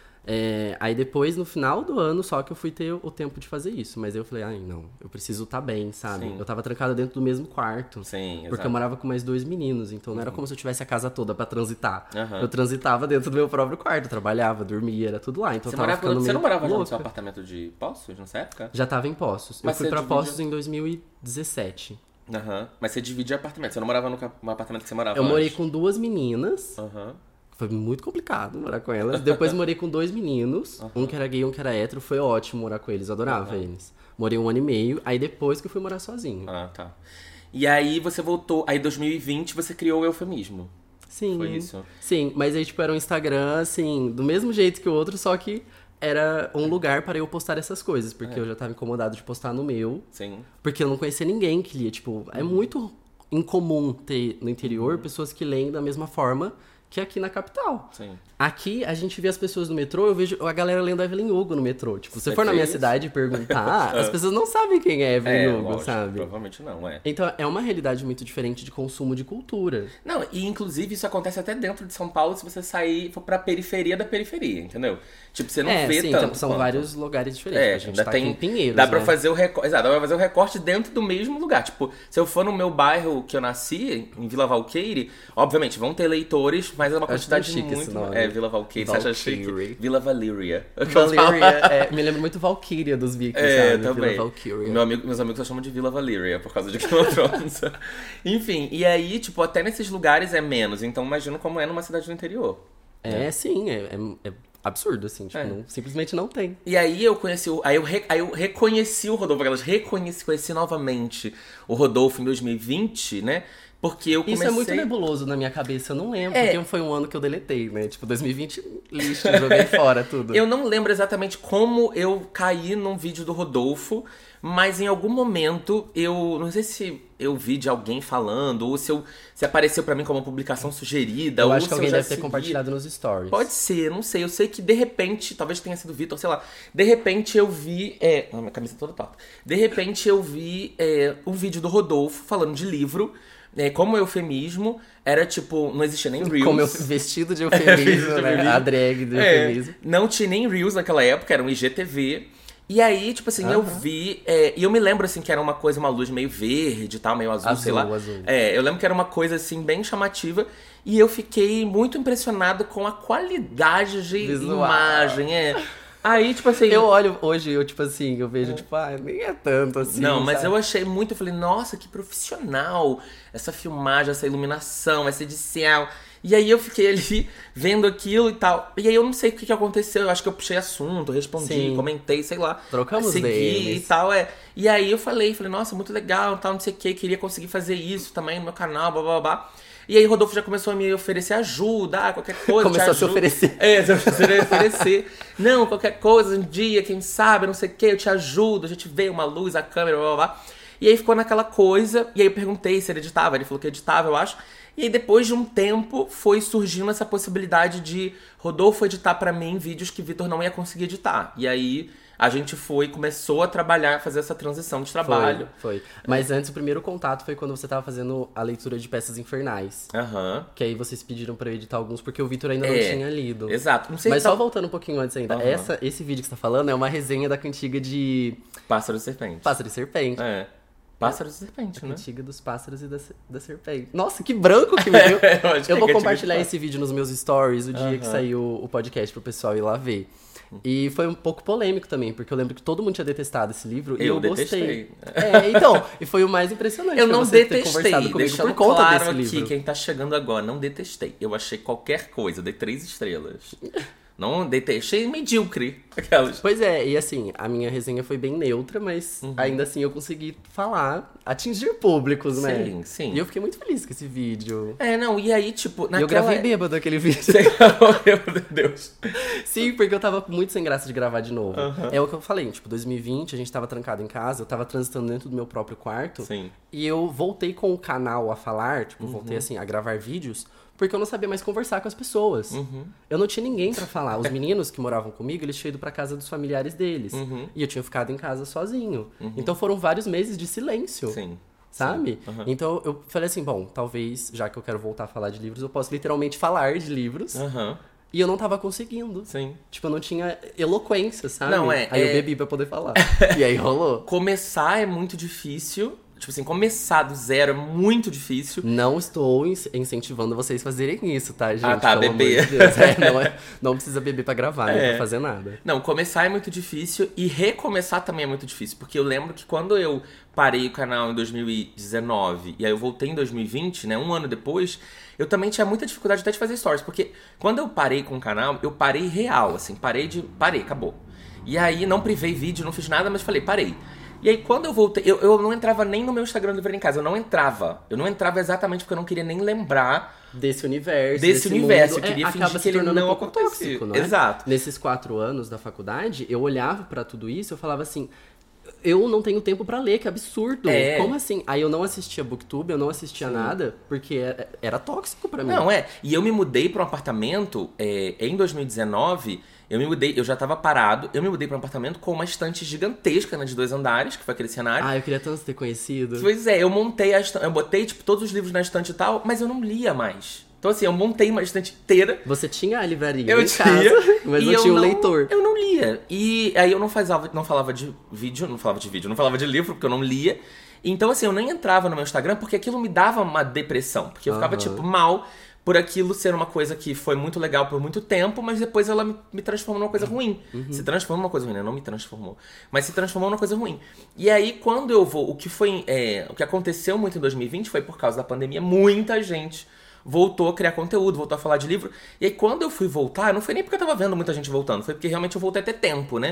Aí depois, no final do ano, só que eu fui ter o tempo de fazer isso. Mas aí eu falei, não, eu preciso estar bem, sabe? Sim. Eu tava trancada dentro do mesmo quarto. Sim, porque eu morava com mais 2 meninos, então não era como se eu tivesse a casa toda pra transitar. Eu transitava dentro do meu próprio quarto, trabalhava, dormia, era tudo lá. Então você não morava no seu apartamento de Poços nessa época? Já tava em Poços. Eu fui pra Poços em 2017. Mas você dividia apartamento, você não morava no apartamento que você morava Eu antes? morei com 2 meninas. Foi muito complicado morar com elas. Depois morei com 2 meninos. Um que era gay e um que era hétero. Foi ótimo morar com eles. Eu adorava eles. Morei 1 ano e meio. Aí depois que eu fui morar sozinho. Tá. E aí você voltou... Aí em 2020 você criou o eufemismo. Sim. Foi isso? Sim. Mas aí tipo era um Instagram, assim... Do mesmo jeito que o outro. Só que era um lugar para eu postar essas coisas. Porque eu já tava incomodado de postar no meu. Sim. Porque eu não conhecia ninguém que lia. Tipo, é muito incomum ter no interior pessoas que leem da mesma forma que aqui na capital. Sim. Aqui, a gente vê as pessoas no metrô, eu vejo a galera lendo Evelyn Hugo no metrô. Tipo, se você for na minha cidade e perguntar, as pessoas não sabem quem é Evelyn Hugo, lógico, sabe? Provavelmente não, Então, é uma realidade muito diferente de consumo de cultura. Não, e inclusive isso acontece até dentro de São Paulo se você sair for pra periferia da periferia, entendeu? Tipo, você não vê sim, tanto. São vários lugares diferentes. A gente tá aqui em Pinheiros, dá pra fazer o recorte. Exato, dá pra fazer o recorte dentro do mesmo lugar. Tipo, se eu for no meu bairro que eu nasci, em Vila Valqueire, obviamente vão ter leitores, mas é uma quantidade chique muito. Esse nome. Vila Valqueire, você acha chique? Vila Valyria. Me lembra muito Valkyria dos Vikings, sabe? Também. Vila Valkyria. Meus amigos só chamam de Vila Valyria por causa de Game of Thrones. Enfim, e aí, tipo, até nesses lugares é menos. Então imagino como é numa cidade do interior. Sim, é absurdo, assim, tipo, simplesmente não tem. E aí eu conheci eu reconheci o Rodolfo, conheci novamente o Rodolfo em 2020, né? Porque eu comecei... Isso é muito nebuloso na minha cabeça, eu não lembro. Porque foi um ano que eu deletei, né? Tipo, 2020, lixo, joguei fora tudo. Eu não lembro exatamente como eu caí num vídeo do Rodolfo, mas em algum momento eu... Não sei se eu vi de alguém falando, ou se apareceu pra mim como uma publicação sugerida. Eu acho que alguém deve ter compartilhado nos stories. Pode ser, não sei. Eu sei que de repente, talvez tenha sido o Vitor, sei lá. De repente eu vi... minha camisa toda torta. De repente eu vi um vídeo do Rodolfo falando de livro. Como eufemismo, era tipo, não existia nem Reels. Como vestido de eufemismo, né? A drag do eufemismo. Não tinha nem Reels naquela época, era um IGTV. E aí, tipo assim, eu vi... e eu me lembro, assim, que era uma luz meio verde e tal, meio azul, sei lá. Azul. Eu lembro que era uma coisa, assim, bem chamativa. E eu fiquei muito impressionado com a qualidade de imagem, Aí, tipo assim... Eu olho hoje, tipo assim, eu vejo, tipo, nem é tanto assim. Não, mas sabe? eu achei muito, eu falei, nossa, que profissional. Essa filmagem, essa iluminação, essa edição. E aí eu fiquei ali vendo aquilo e tal. E aí eu não sei o que aconteceu. Eu acho que eu puxei assunto, respondi, comentei, sei lá. Trocamos segui e tal, E aí eu falei, nossa, muito legal, tal, não sei o que. Queria conseguir fazer isso também no meu canal, blá, blá, blá. E aí o Rodolfo já começou a me oferecer ajuda, qualquer coisa. Começou a se oferecer. Se oferecer. Não, qualquer coisa, um dia, quem sabe, não sei o que, eu te ajudo, a gente vê uma luz, a câmera, blá, blá, blá. E aí ficou naquela coisa, e aí eu perguntei se ele editava, ele falou que editava, eu acho. E aí depois de um tempo foi surgindo essa possibilidade de Rodolfo editar pra mim vídeos que Vitor não ia conseguir editar. E aí a gente começou a trabalhar, fazer essa transição de trabalho. Foi. Mas antes, o primeiro contato foi quando você tava fazendo a leitura de Peças Infernais. Que aí vocês pediram pra eu editar alguns, porque o Vitor ainda não tinha lido. Exato. Não sei Mas só voltando um pouquinho antes ainda. Esse vídeo que você tá falando é uma resenha da cantiga de... Pássaro e Serpente. Pássaro e Serpente. Pássaros e Serpente, né? Cantiga dos Pássaros e da Serpente. Nossa, que branco que me deu. Eu vou compartilhar esse vídeo nos meus stories o dia que saiu o podcast pro pessoal ir lá ver. E foi um pouco polêmico também, porque eu lembro que todo mundo tinha detestado esse livro e eu gostei. Então, e foi o mais impressionante. Eu não detestei, ter conversado comigo por conta claro desse aqui, livro. quem tá chegando agora, não detestei. Eu achei qualquer coisa, dei 3 estrelas. Não detestei, medíocre. Aquelas. Pois e assim, a minha resenha foi bem neutra, mas ainda assim eu consegui falar, atingir públicos, né? Sim, sim. E eu fiquei muito feliz com esse vídeo. E aí, tipo... Eu gravei bêbado aquele vídeo. Meu Deus. Sim, porque eu tava muito sem graça de gravar de novo. É o que eu falei, tipo, 2020, a gente tava trancado em casa, eu tava transitando dentro do meu próprio quarto. Sim. E eu voltei com o canal a falar, tipo, voltei assim, a gravar vídeos, porque eu não sabia mais conversar com as pessoas. Eu não tinha ninguém pra falar. Os meninos que moravam comigo, eles tinham ido pra casa dos familiares deles. E eu tinha ficado em casa sozinho. Então foram vários meses de silêncio. Sim. Sabe? Então eu falei assim, bom, talvez, já que eu quero voltar a falar de livros, eu posso literalmente falar de livros. E eu não tava conseguindo. Sim. Tipo, eu não tinha eloquência, sabe? Não, Aí eu bebi pra poder falar. E aí rolou. Começar é muito difícil. Tipo assim, começar do zero é muito difícil. Não estou incentivando vocês a fazerem isso, tá, gente? Tá, beber. De Deus. Não precisa beber pra gravar, nem pra fazer nada. Não, começar é muito difícil e recomeçar também é muito difícil. Porque eu lembro que quando eu parei o canal em 2019 e aí eu voltei em 2020, né, um ano depois, eu também tinha muita dificuldade até de fazer stories. Porque quando eu parei com o canal, eu parei real, assim, parei, acabou. E aí não privei vídeo, não fiz nada, mas falei, parei. E aí, quando eu voltei, eu não entrava nem no meu Instagram do Ver em Casa, eu não entrava. Eu não entrava exatamente porque eu não queria nem lembrar desse universo. Mundo, eu queria acaba fingir se que ele não um pouco acontecia. Tóxico, não é? Exato. Nesses 4 anos da faculdade, eu olhava pra tudo isso, eu falava assim, eu não tenho tempo pra ler, que absurdo. Como assim? Aí eu não assistia Booktube, eu não assistia nada, porque era tóxico pra mim. Não, E eu me mudei pra um apartamento em 2019... Eu já tava parado, eu me mudei pra um apartamento com uma estante gigantesca, né, de 2 andares, que foi aquele cenário. Eu queria tanto ter conhecido. Pois eu montei a estante, eu botei, tipo, todos os livros na estante e tal, mas eu não lia mais. Então, assim, eu montei uma estante inteira. Você tinha a livraria em casa, mas não tinha o leitor. Eu não lia. E aí eu não falava de vídeo, não falava de livro, porque eu não lia. Então, assim, eu nem entrava no meu Instagram, porque aquilo me dava uma depressão. Porque eu ficava, tipo, mal... por aquilo ser uma coisa que foi muito legal por muito tempo, mas depois ela me transformou numa coisa ruim. Se transformou numa coisa ruim, né? Não me transformou. Mas se transformou numa coisa ruim. E aí, quando eu vou... O que aconteceu muito em 2020 foi por causa da pandemia. Muita gente voltou a criar conteúdo, voltou a falar de livro. E aí, quando eu fui voltar, não foi nem porque eu tava vendo muita gente voltando, foi porque realmente eu voltei a ter tempo, né?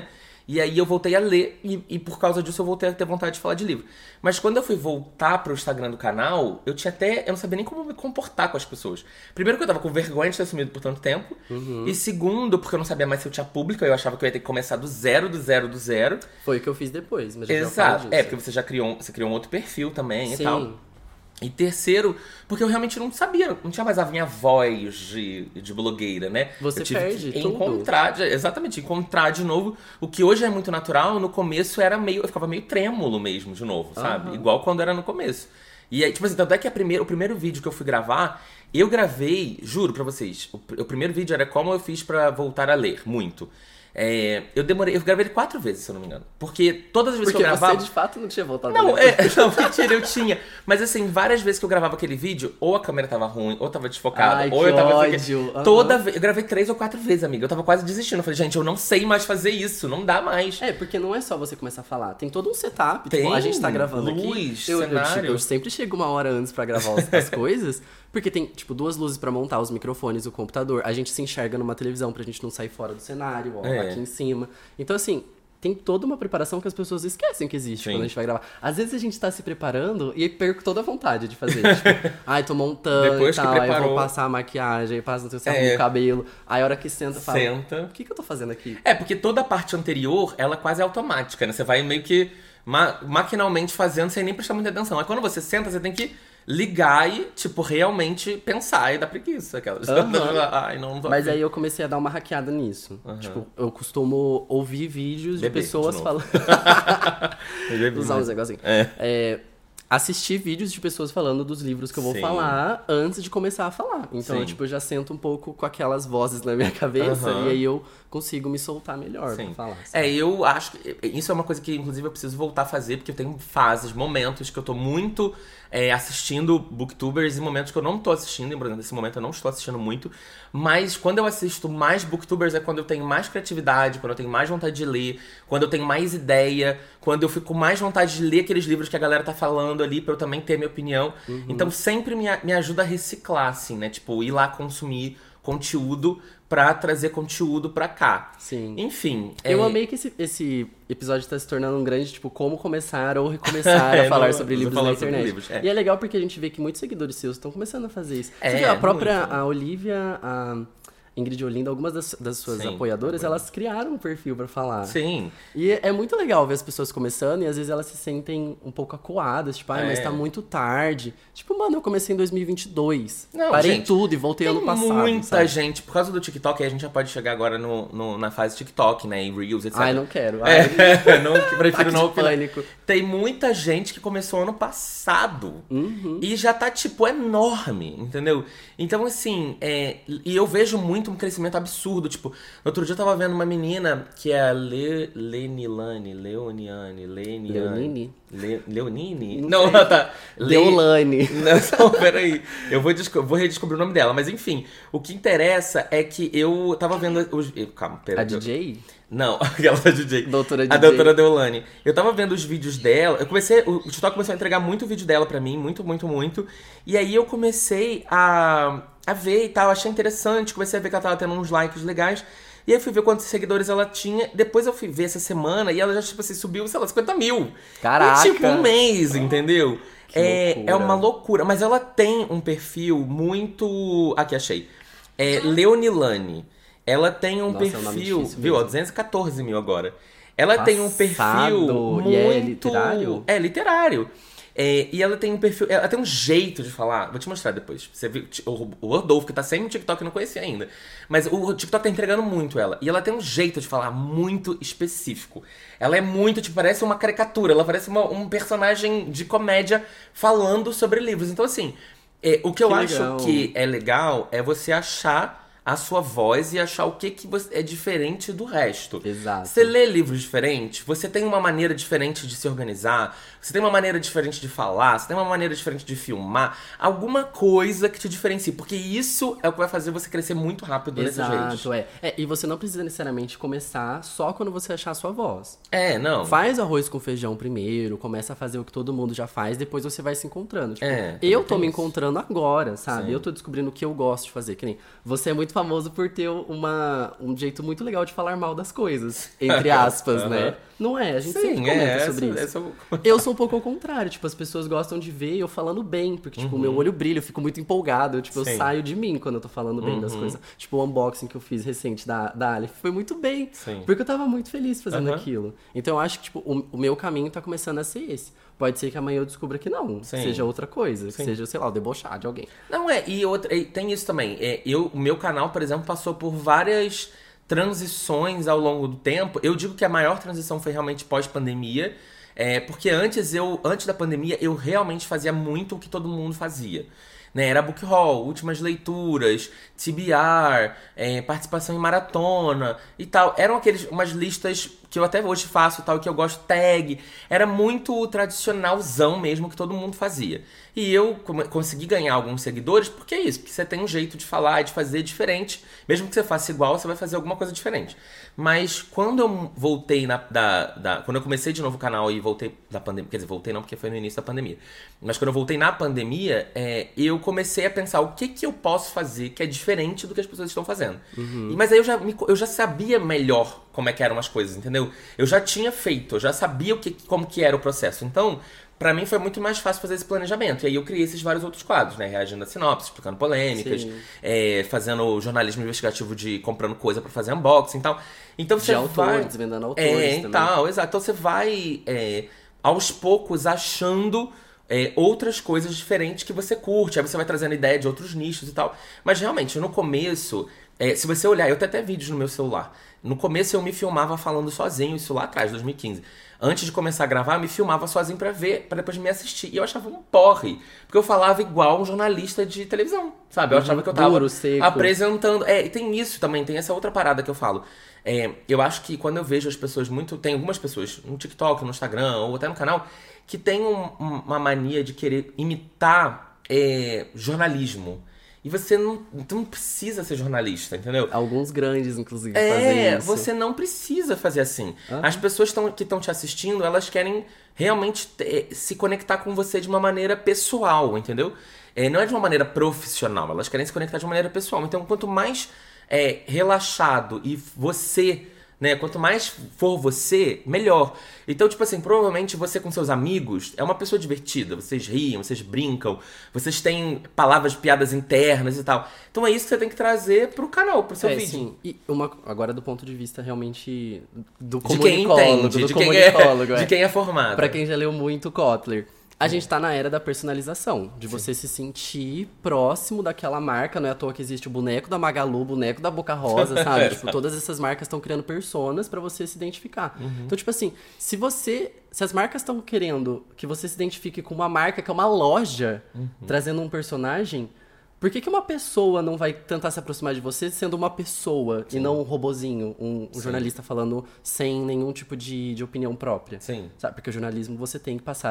E aí eu voltei a ler, e por causa disso eu voltei a ter vontade de falar de livro. Mas quando eu fui voltar pro Instagram do canal, eu não sabia nem como me comportar com as pessoas. Primeiro que eu tava com vergonha de ter sumido por tanto tempo. E segundo, porque eu não sabia mais se eu tinha público, eu achava que eu ia ter que começar do zero. Foi o que eu fiz depois, mas exato. Porque você criou um outro perfil também. Sim. E tal. E terceiro, porque eu realmente não sabia, não tinha mais a minha voz de blogueira, né? Você perde tudo. Encontrar de novo. O que hoje é muito natural, no começo eu ficava meio trêmulo mesmo, de novo, sabe? Igual quando era no começo. E aí, tipo assim, tanto é que o primeiro vídeo que eu fui gravar, eu gravei, juro pra vocês, o primeiro vídeo era como eu fiz pra voltar a ler, muito. Eu gravei ele 4 vezes, se eu não me engano. Porque todas as vezes que eu gravava... Porque você, de fato, não tinha voltado a ler. Não, mentira, eu tinha. Mas assim, várias vezes que eu gravava aquele vídeo, ou a câmera tava ruim, ou tava desfocada, ou eu tava... Ódio. Eu gravei 3 ou 4 vezes, amiga. Eu tava quase desistindo. Eu falei, gente, eu não sei mais fazer isso, não dá mais. Porque não é só você começar a falar. Tem todo um setup. Tipo, a gente tá gravando luz, aqui. cenário. Eu sempre chego 1 hora antes pra gravar as coisas. Porque tem, tipo, 2 luzes pra montar os microfones, o computador. A gente se enxerga numa televisão pra gente não sair fora do cenário, aqui em cima. Então, assim, tem toda uma preparação que as pessoas esquecem que existe quando a gente vai gravar. Às vezes a gente tá se preparando e perco toda a vontade de fazer. Tipo, tô montando depois e tal, aí eu vou passar a maquiagem, aí passo o cabelo. Aí a hora que senta, fala, o que eu tô fazendo aqui? Porque toda a parte anterior, ela quase é automática, né? Você vai meio que maquinalmente fazendo sem nem prestar muita atenção. Aí quando você senta, você tem que ligar e, tipo, realmente pensar e dar preguiça. Ai, não vou. Mas aí eu comecei a dar uma hackeada nisso. Tipo, eu costumo ouvir vídeos de pessoas falando... Usar uns negocinhos. Assistir vídeos de pessoas falando dos livros que eu vou falar antes de começar a falar. Então, eu já sento um pouco com aquelas vozes na minha cabeça e aí eu consigo me soltar melhor pra falar. Eu acho que isso é uma coisa que, inclusive, eu preciso voltar a fazer, porque eu tenho fases, momentos que eu tô muito assistindo booktubers e momentos que eu não tô assistindo. Nesse momento eu não estou assistindo muito. Mas quando eu assisto mais booktubers é quando eu tenho mais criatividade, quando eu tenho mais vontade de ler, quando eu tenho mais ideia, quando eu fico com mais vontade de ler aqueles livros que a galera tá falando ali pra eu também ter minha opinião. Então sempre me ajuda a reciclar, assim, né? Tipo, ir lá consumir conteúdo pra trazer conteúdo pra cá. Sim. Enfim. Eu amei que esse episódio tá se tornando um grande, tipo, como começar ou recomeçar a falar sobre livros na internet. E é legal porque a gente vê que muitos seguidores seus estão começando a fazer isso. Você viu, a própria a Olivia, a Ingrid Olinda, algumas das suas apoiadoras, elas criaram um perfil pra falar. Sim. E é muito legal ver as pessoas começando e às vezes elas se sentem um pouco acuadas, tipo, mas tá muito tarde. Tipo, mano, eu comecei em 2022. Parei tudo e voltei ano passado. Tem muita gente, por causa do TikTok, a gente já pode chegar agora na fase TikTok, né, em Reels, etc. Ai, não quero. Prefiro não. Pânico. Tem muita gente que começou ano passado e já tá, tipo, enorme, entendeu? Então, assim, e eu vejo muito um crescimento absurdo. Tipo, no outro dia eu tava vendo uma menina que é a Leonine? Não, tá. Leolane. Não, peraí. Eu vou redescobrir o nome dela. Mas enfim, o que interessa é que eu tava vendo os... Calma, peraí. A DJ? Não, aquela DJ. Doutora DJ. A doutora Deolane. Eu tava vendo os vídeos dela. O TikTok começou a entregar muito vídeo dela pra mim. Muito, muito, muito. E aí eu comecei a ver e tal. Achei interessante. Comecei a ver que ela tava tendo uns likes legais. E aí eu fui ver quantos seguidores ela tinha. Depois eu fui ver essa semana e ela já, tipo assim, subiu, sei lá, 50 mil. Caraca! Em, tipo, um mês, entendeu? É uma loucura. Mas ela tem um perfil muito... Aqui, achei. Leonilane. Ela tem um perfil... Viu? 214 mil agora. Ela tem um perfil muito... E é literário? É literário. E ela tem um perfil... Ela tem um jeito de falar. Vou te mostrar depois. Você viu o Rodolfo, que tá sem o TikTok, eu não conhecia ainda. Mas o TikTok tá entregando muito ela. E ela tem um jeito de falar muito específico. Ela é muito, tipo, parece uma caricatura. Ela parece um personagem de comédia falando sobre livros. Então, assim, o que eu acho que é legal é você achar a sua voz e achar o que é diferente do resto. Exato. Você lê livros diferentes, você tem uma maneira diferente de se organizar, você tem uma maneira diferente de falar, você tem uma maneira diferente de filmar, alguma coisa que te diferencie, porque isso é o que vai fazer você crescer muito rápido desse jeito. Exato, e você não precisa necessariamente começar só quando você achar a sua voz. Não. Faz arroz com feijão primeiro, começa a fazer o que todo mundo já faz, depois você vai se encontrando. Tipo, eu tô me encontrando agora, sabe? Sim. Eu tô descobrindo o que eu gosto de fazer, que nem você é muito famoso por ter um jeito muito legal de falar mal das coisas, entre aspas, né? Não é? A gente sempre comenta sobre isso. Eu sou um pouco ao contrário, tipo, as pessoas gostam de ver eu falando bem, porque, tipo, o meu olho brilha, eu fico muito empolgado, eu saio de mim quando eu tô falando bem das coisas. Tipo, o unboxing que eu fiz recente da Aleph foi muito bem, porque eu tava muito feliz fazendo aquilo. Então eu acho que, tipo, o meu caminho tá começando a ser esse. Pode ser que amanhã eu descubra que não, seja outra coisa, que seja, sei lá, o debochar de alguém. Não, e tem isso também. O meu canal, por exemplo, passou por várias transições ao longo do tempo. Eu digo que a maior transição foi realmente pós-pandemia, porque antes da pandemia, eu realmente fazia muito o que todo mundo fazia. Né? Era book haul, últimas leituras, TBR, participação em maratona e tal. Eram umas listas que eu até hoje faço, tal, que eu gosto, tag. Era muito tradicionalzão mesmo que todo mundo fazia. E eu consegui ganhar alguns seguidores, porque é isso, porque você tem um jeito de falar e de fazer diferente. Mesmo que você faça igual, você vai fazer alguma coisa diferente. Mas quando eu voltei quando eu comecei de novo o canal e voltei da pandemia, quer dizer, voltei não porque foi no início da pandemia. Mas quando eu voltei na pandemia, eu comecei a pensar o que eu posso fazer que é diferente do que as pessoas estão fazendo. Mas aí eu já sabia melhor como é que eram as coisas, entendeu? Eu já tinha feito, eu já sabia como que era o processo. Então, pra mim foi muito mais fácil fazer esse planejamento. E aí eu criei esses vários outros quadros, né? Reagindo a sinopse, explicando polêmicas, fazendo jornalismo investigativo de comprando coisa pra fazer unboxing e tal. Então você vai... desvendando autores também. Exato. Então você vai, aos poucos, achando outras coisas diferentes que você curte. Aí você vai trazendo ideia de outros nichos e tal. Mas realmente, no começo, se você olhar, eu tenho até vídeos no meu celular. No começo eu me filmava falando sozinho, isso lá atrás, 2015. Antes de começar a gravar, eu me filmava sozinho pra ver, pra depois me assistir. E eu achava um porre, porque eu falava igual um jornalista de televisão, sabe? Eu achava que eu tava apresentando... E tem isso também, tem essa outra parada que eu falo. Eu acho que quando eu vejo as pessoas tem algumas pessoas no TikTok, no Instagram, ou até no canal, que tem uma mania de querer imitar jornalismo. E você não precisa ser jornalista, entendeu? Alguns grandes, inclusive, fazem isso. Você não precisa fazer assim. As pessoas que estão te assistindo, elas querem realmente se conectar com você de uma maneira pessoal, entendeu? Não é de uma maneira profissional, elas querem se conectar de uma maneira pessoal. Então, quanto mais relaxado e você... Né? Quanto mais for você, melhor. Então, tipo assim, provavelmente você com seus amigos é uma pessoa divertida. Vocês riem, vocês brincam, vocês têm palavras, piadas internas e tal. Então é isso que você tem que trazer pro canal, pro seu vídeo. Sim. E agora do ponto de vista realmente do comunicólogo. De quem é formado. Pra quem já leu muito Kotler. A gente tá na era da personalização, de você se sentir próximo daquela marca. Não é à toa que existe o boneco da Magalu, o boneco da Boca Rosa, sabe? Tipo, todas essas marcas estão criando personas pra você se identificar. Então, tipo assim, se as marcas estão querendo que você se identifique com uma marca que é uma loja, trazendo um personagem, por que uma pessoa não vai tentar se aproximar de você sendo uma pessoa e não um robozinho, um jornalista falando sem nenhum tipo de opinião própria? Sim. Sabe? Porque o jornalismo você tem que passar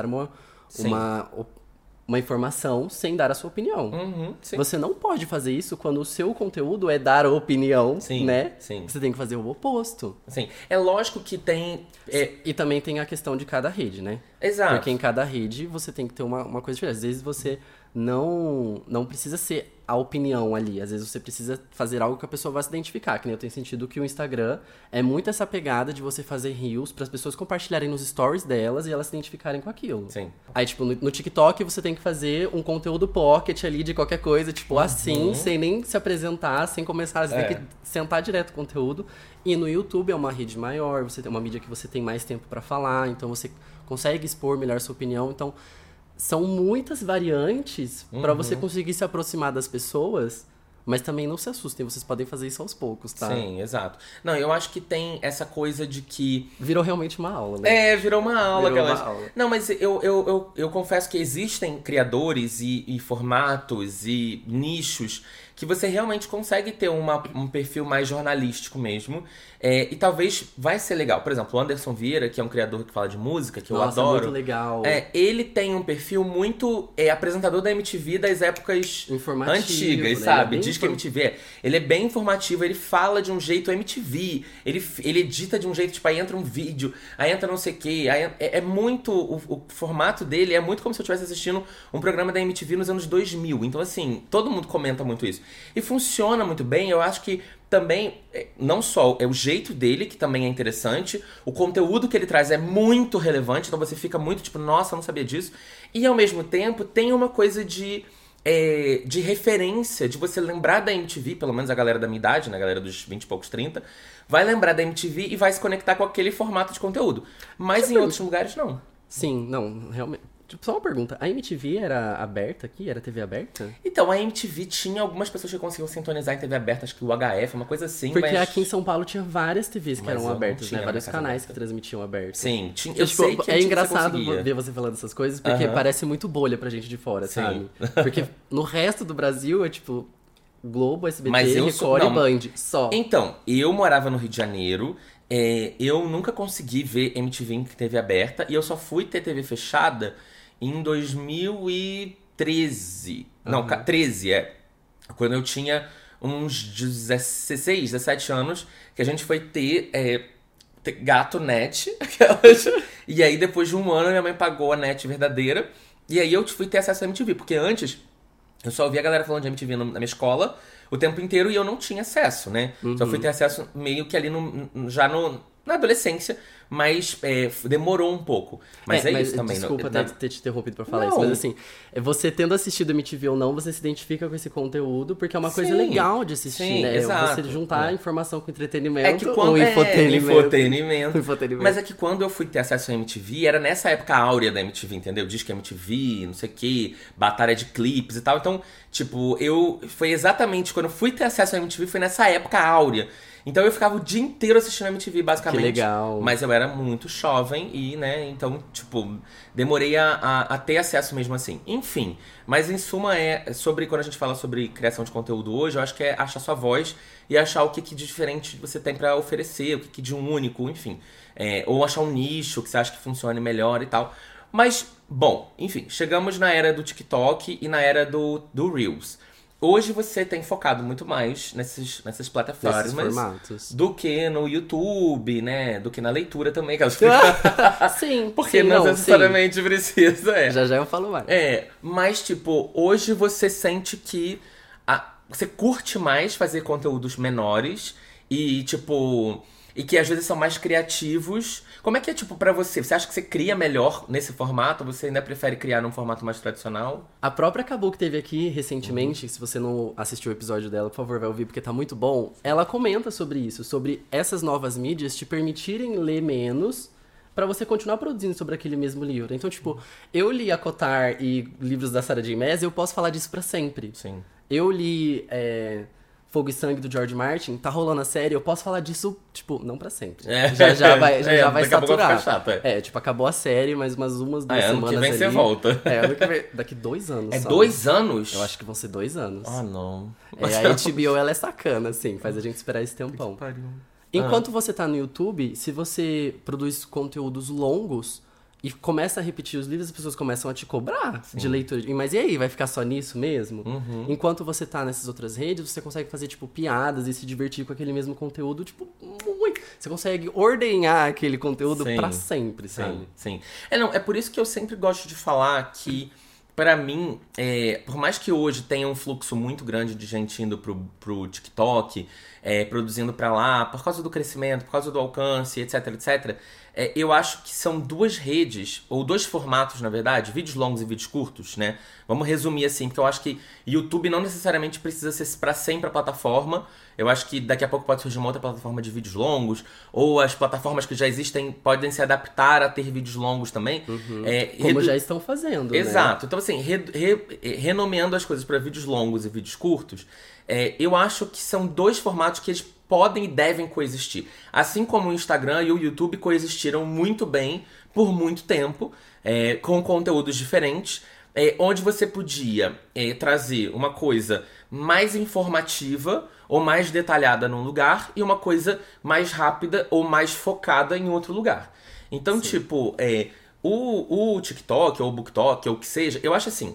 uma informação sem dar a sua opinião. Você não pode fazer isso quando o seu conteúdo é dar a opinião, né? Sim. Você tem que fazer o oposto. Sim. É lógico que tem... E também tem a questão de cada rede, né? Exato. Porque em cada rede você tem que ter uma coisa diferente. Às vezes você não precisa ser a opinião ali. Às vezes você precisa fazer algo que a pessoa vai se identificar. Que nem eu tenho sentido que o Instagram é muito essa pegada de você fazer reels para as pessoas compartilharem nos stories delas e elas se identificarem com aquilo. Sim. Aí, tipo, no TikTok você tem que fazer um conteúdo pocket ali de qualquer coisa, tipo, assim, sem nem se apresentar, sem começar. Você tem que sentar direto o conteúdo. E no YouTube é uma rede maior, você tem uma mídia que você tem mais tempo para falar, então você consegue expor melhor sua opinião. Então, são muitas variantes para você conseguir se aproximar das pessoas, mas também não se assustem, vocês podem fazer isso aos poucos, tá? Sim, exato. Não, eu acho que tem essa coisa de que... Virou realmente uma aula, né? Virou uma aula. Virou uma aula. Não, mas eu confesso que existem criadores e formatos e nichos que você realmente consegue ter um perfil mais jornalístico mesmo. E talvez vai ser legal. Por exemplo, o Anderson Vieira, que é um criador que fala de música, que eu adoro. Muito legal. Ele tem um perfil muito apresentador da MTV das épocas antigas, né? sabe? Bem diz que a MTV ele é bem informativo, ele fala de um jeito MTV, ele edita de um jeito, tipo, aí entra um vídeo, aí entra não sei o quê, aí é muito, o formato dele é muito como se eu estivesse assistindo um programa da MTV nos anos 2000, então assim, todo mundo comenta muito isso. E funciona muito bem, eu acho que também, não só é o jeito dele, que também é interessante, o conteúdo que ele traz é muito relevante, então você fica muito tipo, nossa, eu não sabia disso. E ao mesmo tempo tem uma coisa de referência, de você lembrar da MTV, pelo menos a galera da minha idade, né, a galera dos 20 e poucos, 30, vai lembrar da MTV e vai se conectar com aquele formato de conteúdo. Mas em outros lugares, não. Sim, não, realmente. Tipo, só uma pergunta, a MTV era aberta aqui? Era TV aberta? Então, a MTV tinha algumas pessoas que conseguiam sintonizar em TV aberta, acho que o HF, uma coisa assim, porque aqui em São Paulo tinha várias TVs que eram abertas, né? Vários canais aberta. que transmitiam aberto. Sim, tinha, eu sei que é engraçado ver você falando essas coisas, porque parece muito bolha pra gente de fora, Sim. sabe? Porque no resto do Brasil é tipo Globo, SBT, Record e Band, só. Então, eu morava no Rio de Janeiro, eu nunca consegui ver MTV em TV aberta, e eu só fui ter TV fechada em 2013. Não, 13, quando eu tinha uns 16, 17 anos, que a gente foi ter gato net. E aí, depois de um ano, minha mãe pagou a net verdadeira. E aí eu fui ter acesso à MTV, porque antes eu só ouvia a galera falando de MTV na minha escola o tempo inteiro e eu não tinha acesso, né? Só fui ter acesso meio que ali na adolescência, mas demorou um pouco. Mas isso também. Desculpa ter te interrompido pra falar isso, mas assim, você tendo assistido MTV ou não, você se identifica com esse conteúdo, porque é uma coisa legal de assistir, né? Exato. Você juntar informação com entretenimento ou infotenimento. Mas é que quando eu fui ter acesso à MTV, era nessa época áurea da MTV, entendeu? Disque MTV, não sei o que, batalha de clipes e tal. Então, tipo, foi exatamente quando eu fui ter acesso à MTV, foi nessa época áurea. Então eu ficava o dia inteiro assistindo a MTV, basicamente. Que legal. Mas eu era muito jovem e, né, então, tipo, demorei a ter acesso mesmo assim. Enfim, mas em suma quando a gente fala sobre criação de conteúdo hoje, eu acho que é achar sua voz e achar o que de diferente você tem pra oferecer, o que de um único, enfim. Ou achar um nicho que você acha que funcione melhor e tal. Mas, bom, enfim, chegamos na era do TikTok e na era do Reels. Hoje você tem focado muito mais nessas plataformas formatos. Do que no YouTube, né? Do que na leitura também. Sim, porque não necessariamente precisa. Já eu falo mais. Mas tipo, hoje você sente que você curte mais fazer conteúdos menores e tipo... E que às vezes são mais criativos. Como é que é, tipo, pra você? Você acha que você cria melhor nesse formato? Ou você ainda prefere criar num formato mais tradicional? A própria Cabu que teve aqui recentemente, se você não assistiu o episódio dela, por favor, vai ouvir, porque tá muito bom. Ela comenta sobre isso, sobre essas novas mídias te permitirem ler menos pra você continuar produzindo sobre aquele mesmo livro. Então, tipo, eu li A Cotar e livros da Sarah J. Maas, eu posso falar disso pra sempre. Sim. Eu li... Fogo e Sangue do George Martin, tá rolando a série, eu posso falar disso, tipo, não pra sempre. Já vai saturar. Chato, tipo, acabou a série, mas umas 2 semanas ano que vem ali. Você volta. Ano que vem, daqui 2 anos. É 2 anos? Eu acho que vão ser 2 anos. Ah, não. A HBO, ela é sacana, assim, faz a gente esperar esse tempão. Que pariu. Enquanto você tá no YouTube, se você produz conteúdos longos e começa a repetir os livros, as pessoas começam a te cobrar de leitura. Mas e aí, vai ficar só nisso mesmo? Enquanto você tá nessas outras redes, você consegue fazer, tipo, piadas e se divertir com aquele mesmo conteúdo, tipo, muito. Você consegue ordenhar aquele conteúdo pra sempre, sabe? Sim. É por isso que eu sempre gosto de falar que, pra mim, por mais que hoje tenha um fluxo muito grande de gente indo pro TikTok, produzindo pra lá, por causa do crescimento, por causa do alcance, etc, etc, eu acho que são 2 redes, ou 2 formatos, na verdade, vídeos longos e vídeos curtos, né? Vamos resumir assim, porque eu acho que YouTube não necessariamente precisa ser pra sempre a plataforma. Eu acho que daqui a pouco pode surgir uma outra plataforma de vídeos longos, ou as plataformas que já existem podem se adaptar a ter vídeos longos também. Como já estão fazendo, Exato. né? Então, assim, renomeando as coisas para vídeos longos e vídeos curtos, eu acho que são 2 formatos que eles podem e devem coexistir. Assim como o Instagram e o YouTube coexistiram muito bem por muito tempo, com conteúdos diferentes, onde você podia trazer uma coisa mais informativa ou mais detalhada num lugar e uma coisa mais rápida ou mais focada em outro lugar. Então, tipo, o TikTok ou o BookTok ou o que seja, eu acho assim,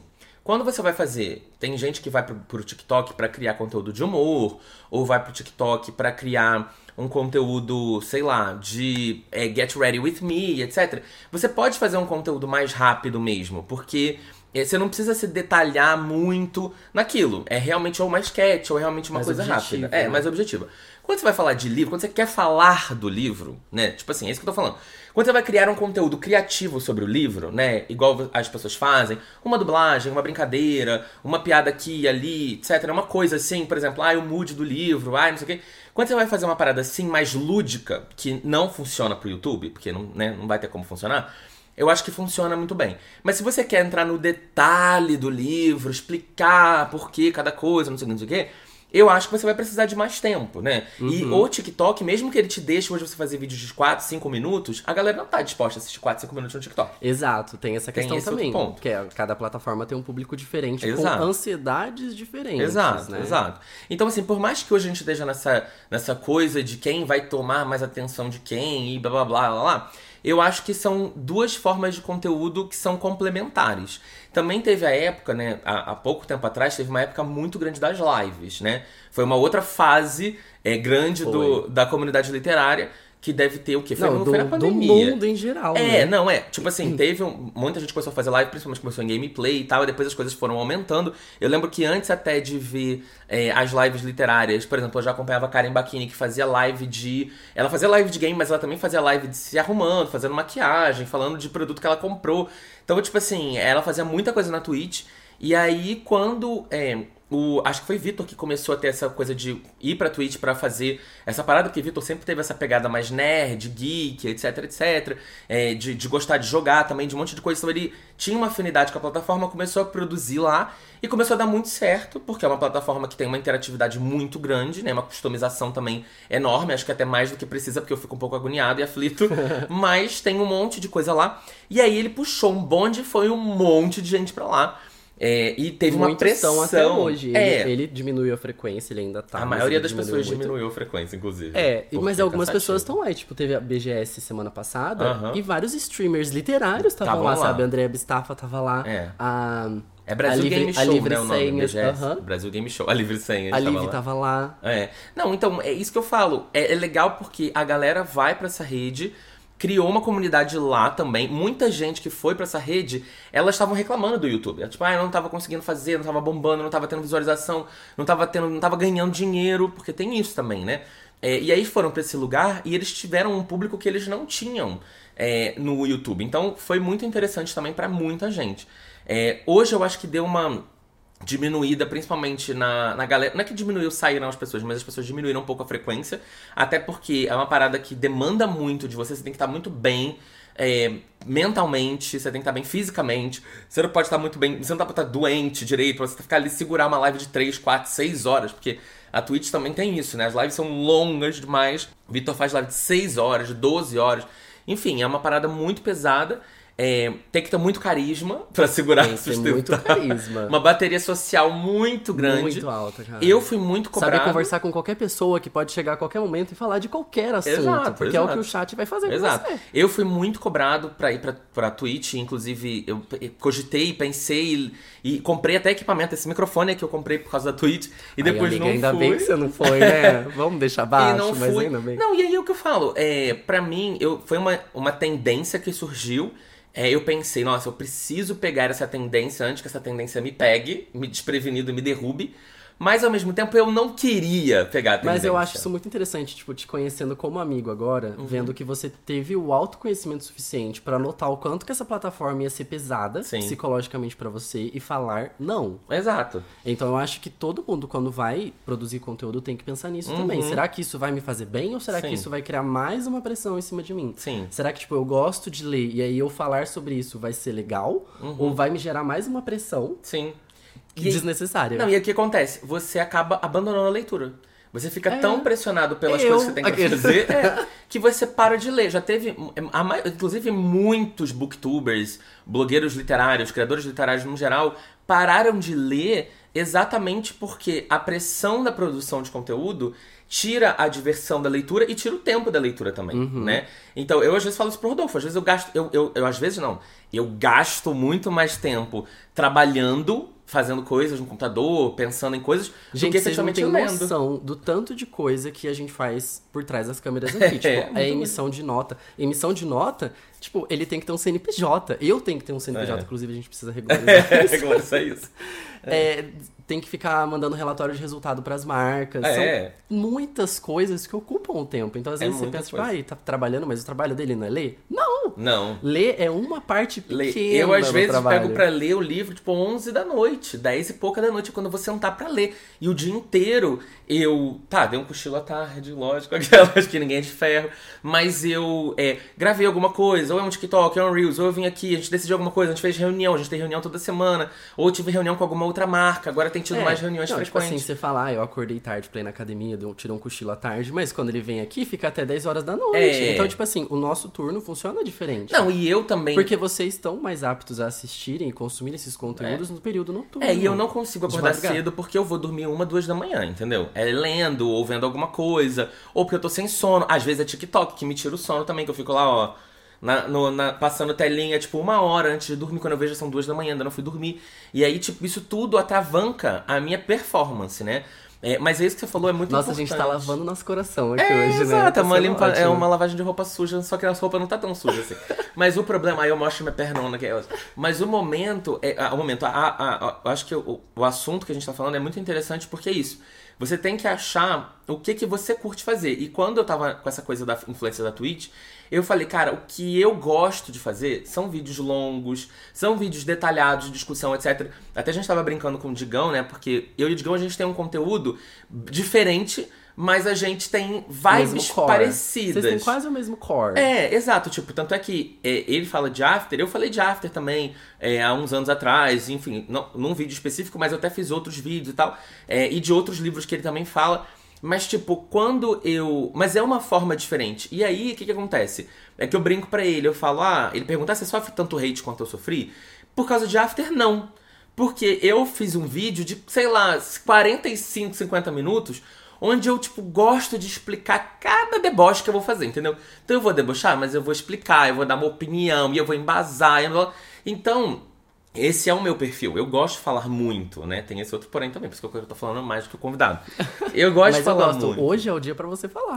Quando você vai fazer, tem gente que vai pro TikTok pra criar conteúdo de humor, ou vai pro TikTok pra criar um conteúdo, sei lá, de Get Ready With Me, etc. Você pode fazer um conteúdo mais rápido mesmo, porque você não precisa se detalhar muito naquilo. É realmente ou mais sketch, ou realmente uma coisa rápida. É, mais objetiva. Quando você vai falar de livro, quando você quer falar do livro, né? Tipo assim, é isso que eu tô falando. Quando você vai criar um conteúdo criativo sobre o livro, né? Igual as pessoas fazem, uma dublagem, uma brincadeira, uma piada aqui e ali, etc. Uma coisa assim, por exemplo, o mood do livro, não sei o quê. Quando você vai fazer uma parada assim, mais lúdica, que não funciona pro YouTube, porque não vai ter como funcionar, eu acho que funciona muito bem. Mas se você quer entrar no detalhe do livro, explicar por que cada coisa, não sei o quê, eu acho que você vai precisar de mais tempo, né? E o TikTok, mesmo que ele te deixe hoje você fazer vídeos de 4, 5 minutos, a galera não tá disposta a assistir 4, 5 minutos no TikTok. Exato, tem essa questão também. Ponto. Que cada plataforma tem um público diferente, com ansiedades diferentes. Exato, né? Exato. Então, assim, por mais que hoje a gente esteja nessa coisa de quem vai tomar mais atenção de quem e blá blá blá blá blá, eu acho que são duas formas de conteúdo que são complementares. Também teve a época, né, há pouco tempo atrás, teve uma época muito grande das lives, né? Foi uma outra fase grande da comunidade literária, que deve ter o quê? Foi na pandemia. Do mundo em geral, Tipo assim, teve muita gente começou a fazer live, principalmente começou em gameplay e tal, e depois as coisas foram aumentando. Eu lembro que antes até de ver as lives literárias, por exemplo, eu já acompanhava a Karen Bacchini, que fazia live ela fazia live de game, mas ela também fazia live de se arrumando, fazendo maquiagem, falando de produto que ela comprou. Então, tipo assim, ela fazia muita coisa na Twitch. E aí, quando... acho que foi Vitor que começou a ter essa coisa de ir pra Twitch pra fazer essa parada, porque Vitor sempre teve essa pegada mais nerd, geek, etc, etc. De gostar de jogar também, de um monte de coisa. Então ele tinha uma afinidade com a plataforma, começou a produzir lá e começou a dar muito certo, porque é uma plataforma que tem uma interatividade muito grande, né? Uma customização também enorme, acho que até mais do que precisa, porque eu fico um pouco agoniado e aflito. Mas tem um monte de coisa lá. E aí ele puxou um bonde e foi um monte de gente pra lá. E teve uma pressão até hoje. Ele diminuiu a frequência, ele ainda tá. A maioria das pessoas diminuiu a frequência, inclusive. Mas algumas pessoas estão lá. Tipo, teve a BGS semana passada e vários streamers literários estavam lá, sabe? A Andrea Bistafa tava lá. Brasil Game Show, Livre né, o nome, Senhas, BGS. Brasil Game Show, a Livre Senhas. A Livre tava lá. Não, então, é isso que eu falo. É legal porque a galera vai pra essa rede... Criou uma comunidade lá também. Muita gente que foi pra essa rede, elas estavam reclamando do YouTube. Tipo, eu não tava conseguindo fazer, não tava bombando, não tava tendo visualização, não tava ganhando dinheiro, porque tem isso também, né? E aí foram pra esse lugar e eles tiveram um público que eles não tinham no YouTube. Então foi muito interessante também pra muita gente. Hoje eu acho que deu uma diminuída, principalmente na galera. Não é que diminuiu, saíram as pessoas, mas as pessoas diminuíram um pouco a frequência. Até porque é uma parada que demanda muito de você. Você tem que estar muito bem mentalmente, você tem que estar bem fisicamente. Você não pode estar muito bem. Você não pode estar doente direito, pra você ficar ali segurar uma live de 3, 4, 6 horas. Porque a Twitch também tem isso, né? As lives são longas demais. O Vitor faz live de 6 horas, de 12 horas. Enfim, é uma parada muito pesada. Tem que ter muito carisma pra segurar, sustentar. Muito carisma. Uma bateria social muito grande. Muito alta, cara. Eu fui muito cobrado. Saber conversar com qualquer pessoa que pode chegar a qualquer momento e falar de qualquer assunto. Porque é o que o chat vai fazer com você. Eu fui muito cobrado pra ir pra Twitch. Inclusive, eu cogitei, pensei e comprei até equipamento. Esse microfone que eu comprei por causa da Twitch. E depois amiga, não ainda fui. Bem que você não foi, né? Vamos deixar baixo, não mas fui. ainda bem. Não, e aí é o que eu falo. Pra mim, foi uma tendência que surgiu. Eu pensei, nossa, eu preciso pegar essa tendência antes que essa tendência me pegue, me desprevenido e me derrube. Mas, ao mesmo tempo, eu não queria pegar a tendência. Mas eu acho isso muito interessante, tipo, te conhecendo como amigo agora, vendo que você teve o autoconhecimento suficiente pra notar o quanto que essa plataforma ia ser pesada psicologicamente pra você e falar não. Exato. Então eu acho que todo mundo, quando vai produzir conteúdo, tem que pensar nisso também. Será que isso vai me fazer bem ou será que isso vai criar mais uma pressão em cima de mim? Sim. Será que, tipo, eu gosto de ler e aí eu falar sobre isso vai ser legal? Ou vai me gerar mais uma pressão? Sim. Desnecessária. Não, e o que acontece? Você acaba abandonando a leitura. Você fica tão pressionado pelas coisas que você tem que fazer que você para de ler. Já teve, inclusive, muitos booktubers, blogueiros literários, criadores literários no geral, pararam de ler exatamente porque a pressão da produção de conteúdo tira a diversão da leitura e tira o tempo da leitura também, né? Então, eu às vezes falo isso pro Rodolfo. Às vezes eu gasto... Eu às vezes não. Eu gasto muito mais tempo trabalhando, fazendo coisas no computador, pensando em coisas, do que efetivamente lendo. Gente, vocês não têm noção do tanto de coisa que a gente faz por trás das câmeras aqui. Tipo, emissão de nota. Emissão de nota, tipo, ele tem que ter um CNPJ. Eu tenho que ter um CNPJ, inclusive a gente precisa regularizar isso. Regularizar isso. Tem que ficar mandando relatório de resultado pras marcas. São muitas coisas que ocupam o tempo. Então, às vezes, você pensa, tipo, tá trabalhando, mas o trabalho dele não é ler? Não! Ler é uma parte pequena. Eu, às vezes, pego pra ler o livro, tipo, 11 da noite, 10 e pouca da noite, quando eu vou sentar pra ler. E o dia inteiro, dei um cochilo à tarde, lógico, aquelas que ninguém é de ferro. Mas eu gravei alguma coisa, ou é um TikTok, ou é um Reels, ou eu vim aqui, a gente decidiu alguma coisa, a gente fez reunião, a gente tem reunião toda semana, ou tive reunião com alguma outra marca, agora tem tido mais reuniões frequentes. Tipo assim, você fala, eu acordei tarde pra ir na academia, tirei um cochilo à tarde, mas quando ele vem aqui, fica até 10 horas da noite. Então, tipo assim, o nosso turno funciona diferente. Não, e eu também... Porque vocês estão mais aptos a assistirem e consumir esses conteúdos no período noturno. E eu não consigo acordar cedo porque eu vou dormir 1, 2 da manhã, entendeu? Lendo, ou vendo alguma coisa, ou porque eu tô sem sono. Às vezes é TikTok que me tira o sono também, que eu fico lá, passando telinha, tipo, 1 hora antes de dormir. Quando eu vejo são 2 da manhã, ainda não fui dormir. E aí, tipo, isso tudo atravanca a minha performance, né? Mas é isso que você falou, é muito importante. Nossa, a gente tá lavando nosso coração aqui hoje, né? Exato, é uma lavagem de roupa suja, só que a roupa não tá tão suja assim. Mas o problema, aí eu mostro minha pernona, mas o momento, eu acho que o assunto que a gente tá falando é muito interessante porque é isso. Você tem que achar o que você curte fazer. E quando eu tava com essa coisa da influência da Twitch, eu falei, cara, o que eu gosto de fazer são vídeos longos, são vídeos detalhados de discussão, etc. Até a gente tava brincando com o Digão, né? Porque eu e o Digão, a gente tem um conteúdo diferente, mas a gente tem vibes parecidas. Vocês têm quase o mesmo core. Exato. Tipo, tanto é que ele fala de After, eu falei de After também há uns anos atrás, enfim, num vídeo específico, mas eu até fiz outros vídeos e tal, e de outros livros que ele também fala. Mas, tipo, mas é uma forma diferente. E aí, o que acontece? É que eu brinco pra ele, eu falo, ele pergunta, você sofre tanto hate quanto eu sofri? Por causa de After, não. Porque eu fiz um vídeo de, sei lá, 45, 50 minutos, onde eu, tipo, gosto de explicar cada deboche que eu vou fazer, entendeu? Então eu vou debochar, mas eu vou explicar, eu vou dar uma opinião, e eu vou embasar. Então, esse é o meu perfil. Eu gosto de falar muito, né? Tem esse outro porém também, por isso que eu tô falando mais do que o convidado. Eu gosto de falar muito. Hoje é o dia pra você falar.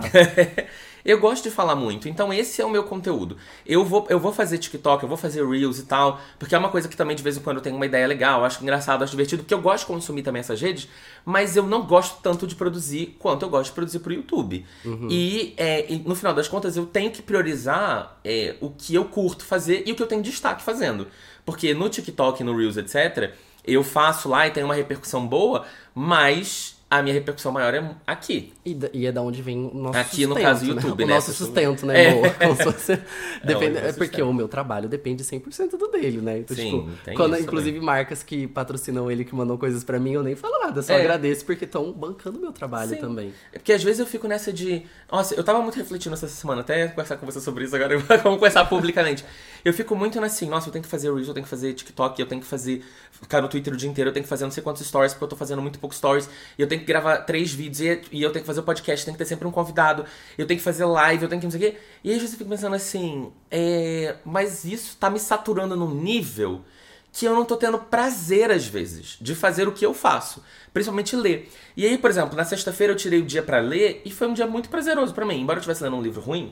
Eu gosto de falar muito, então esse é o meu conteúdo. Eu vou fazer TikTok, eu vou fazer Reels e tal, porque é uma coisa que também de vez em quando eu tenho uma ideia legal, acho engraçado, acho divertido, porque eu gosto de consumir também essas redes, mas eu não gosto tanto de produzir quanto eu gosto de produzir pro YouTube. E no final das contas eu tenho que priorizar o que eu curto fazer e o que eu tenho destaque fazendo. Porque no TikTok, no Reels, etc., eu faço lá e tem uma repercussão boa, mas a minha repercussão maior é aqui. E é da onde vem o nosso aqui, sustento, no caso, YouTube, né? O nosso sustento, né, amor? Como se fosse... porque o meu trabalho depende 100% do dele, né? Então, sim, tipo, quando, inclusive, marcas que patrocinam ele, que mandam coisas pra mim, eu nem falo nada, só agradeço porque estão bancando o meu trabalho também. Porque às vezes eu fico nessa de... Nossa, eu tava muito refletindo essa semana, até conversar com você sobre isso agora, vamos conversar publicamente. Eu fico muito assim, nossa, eu tenho que fazer Reels, eu tenho que fazer TikTok, eu tenho que ficar no Twitter o dia inteiro, eu tenho que fazer não sei quantos stories, porque eu tô fazendo muito pouco stories, e eu tenho que gravar 3 vídeos, e eu tenho que fazer o podcast, tem que ter sempre um convidado, eu tenho que fazer live, eu tenho que não sei o quê. E aí eu fico pensando assim, mas isso tá me saturando num nível que eu não tô tendo prazer, às vezes, de fazer o que eu faço. Principalmente ler. E aí, por exemplo, na sexta-feira eu tirei o dia pra ler e foi um dia muito prazeroso pra mim. Embora eu estivesse lendo um livro ruim,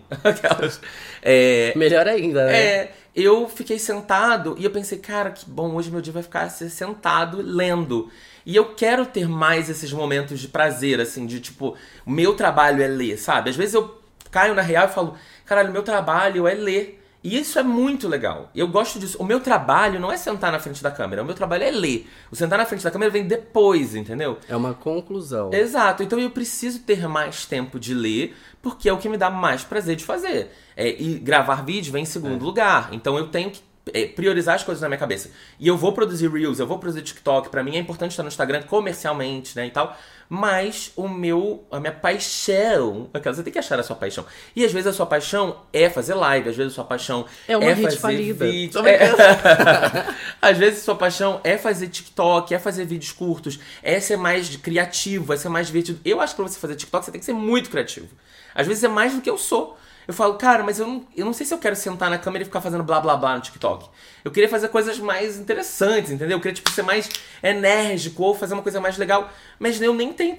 melhor ainda, né? Eu fiquei sentado e eu pensei, cara, que bom, hoje meu dia vai ficar sentado lendo. E eu quero ter mais esses momentos de prazer, assim, de tipo, o meu trabalho é ler, sabe? Às vezes eu caio na real e falo, caralho, o meu trabalho é ler. E isso é muito legal. Eu gosto disso. O meu trabalho não é sentar na frente da câmera. O meu trabalho é ler. O sentar na frente da câmera vem depois, entendeu? É uma conclusão. Exato. Então eu preciso ter mais tempo de ler, porque é o que me dá mais prazer de fazer. E gravar vídeo vem em segundo lugar. Então eu tenho que priorizar as coisas na minha cabeça. E eu vou produzir Reels, eu vou produzir TikTok. Pra mim é importante estar no Instagram comercialmente, né, e tal. Mas a minha paixão... Você tem que achar a sua paixão. E às vezes a sua paixão é fazer live. Às vezes a sua paixão é fazer vídeo. Às vezes a sua paixão é fazer TikTok, é fazer vídeos curtos. É ser mais criativo, é ser mais divertido. Eu acho que pra você fazer TikTok, você tem que ser muito criativo. Às vezes é mais do que eu sou. Eu falo, cara, mas eu não sei se eu quero sentar na câmera e ficar fazendo blá blá blá no TikTok. Eu queria fazer coisas mais interessantes, entendeu? Eu queria, ser mais enérgico ou fazer uma coisa mais legal. Mas eu nem tenho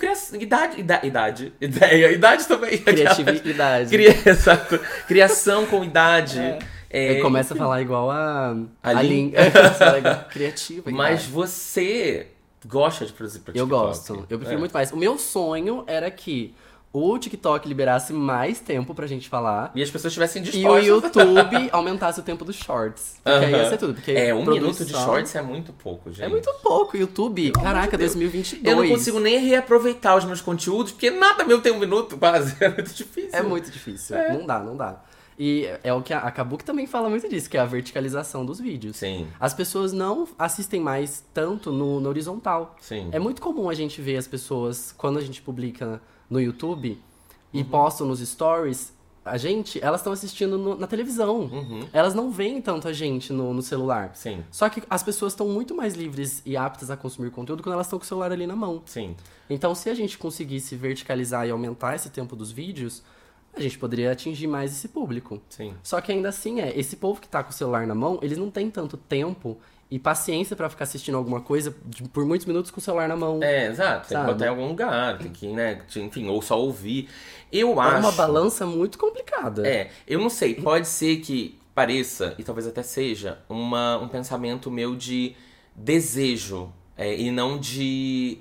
idade também. Criatividade. Exato. Criação com idade. Começa a falar igual a Lin. Criativa. Mas você gosta de produzir pra TikTok? Eu gosto. Eu prefiro muito mais. O meu sonho era que o TikTok liberasse mais tempo pra gente falar. E as pessoas estivessem dispostas. E o YouTube aumentasse o tempo dos shorts. Porque aí ia ser tudo. Porque minuto de shorts é muito pouco, gente. É muito pouco. YouTube, caraca, 2022. Eu não consigo nem reaproveitar os meus conteúdos, porque nada meu tem 1 minuto quase. É muito difícil. É muito difícil. Não dá. E é o que a Kabuk também fala muito disso, que é a verticalização dos vídeos. Sim. As pessoas não assistem mais tanto no horizontal. Sim. É muito comum a gente ver as pessoas, quando a gente publica no YouTube e postam nos stories, elas estão assistindo na televisão. Elas não veem tanto a gente no celular. Sim. Só que as pessoas estão muito mais livres e aptas a consumir conteúdo quando elas estão com o celular ali na mão. Sim. Então, se a gente conseguisse verticalizar e aumentar esse tempo dos vídeos, a gente poderia atingir mais esse público. Sim. Só que ainda assim, esse povo que tá com o celular na mão, eles não têm tanto tempo e paciência pra ficar assistindo alguma coisa por muitos minutos com o celular na mão. Exato. Tem que botar em algum lugar, tem que, né, enfim, ou só ouvir. Eu acho... É uma balança muito complicada. Eu não sei, pode ser que pareça, e talvez até seja, um pensamento meu de desejo, e não de...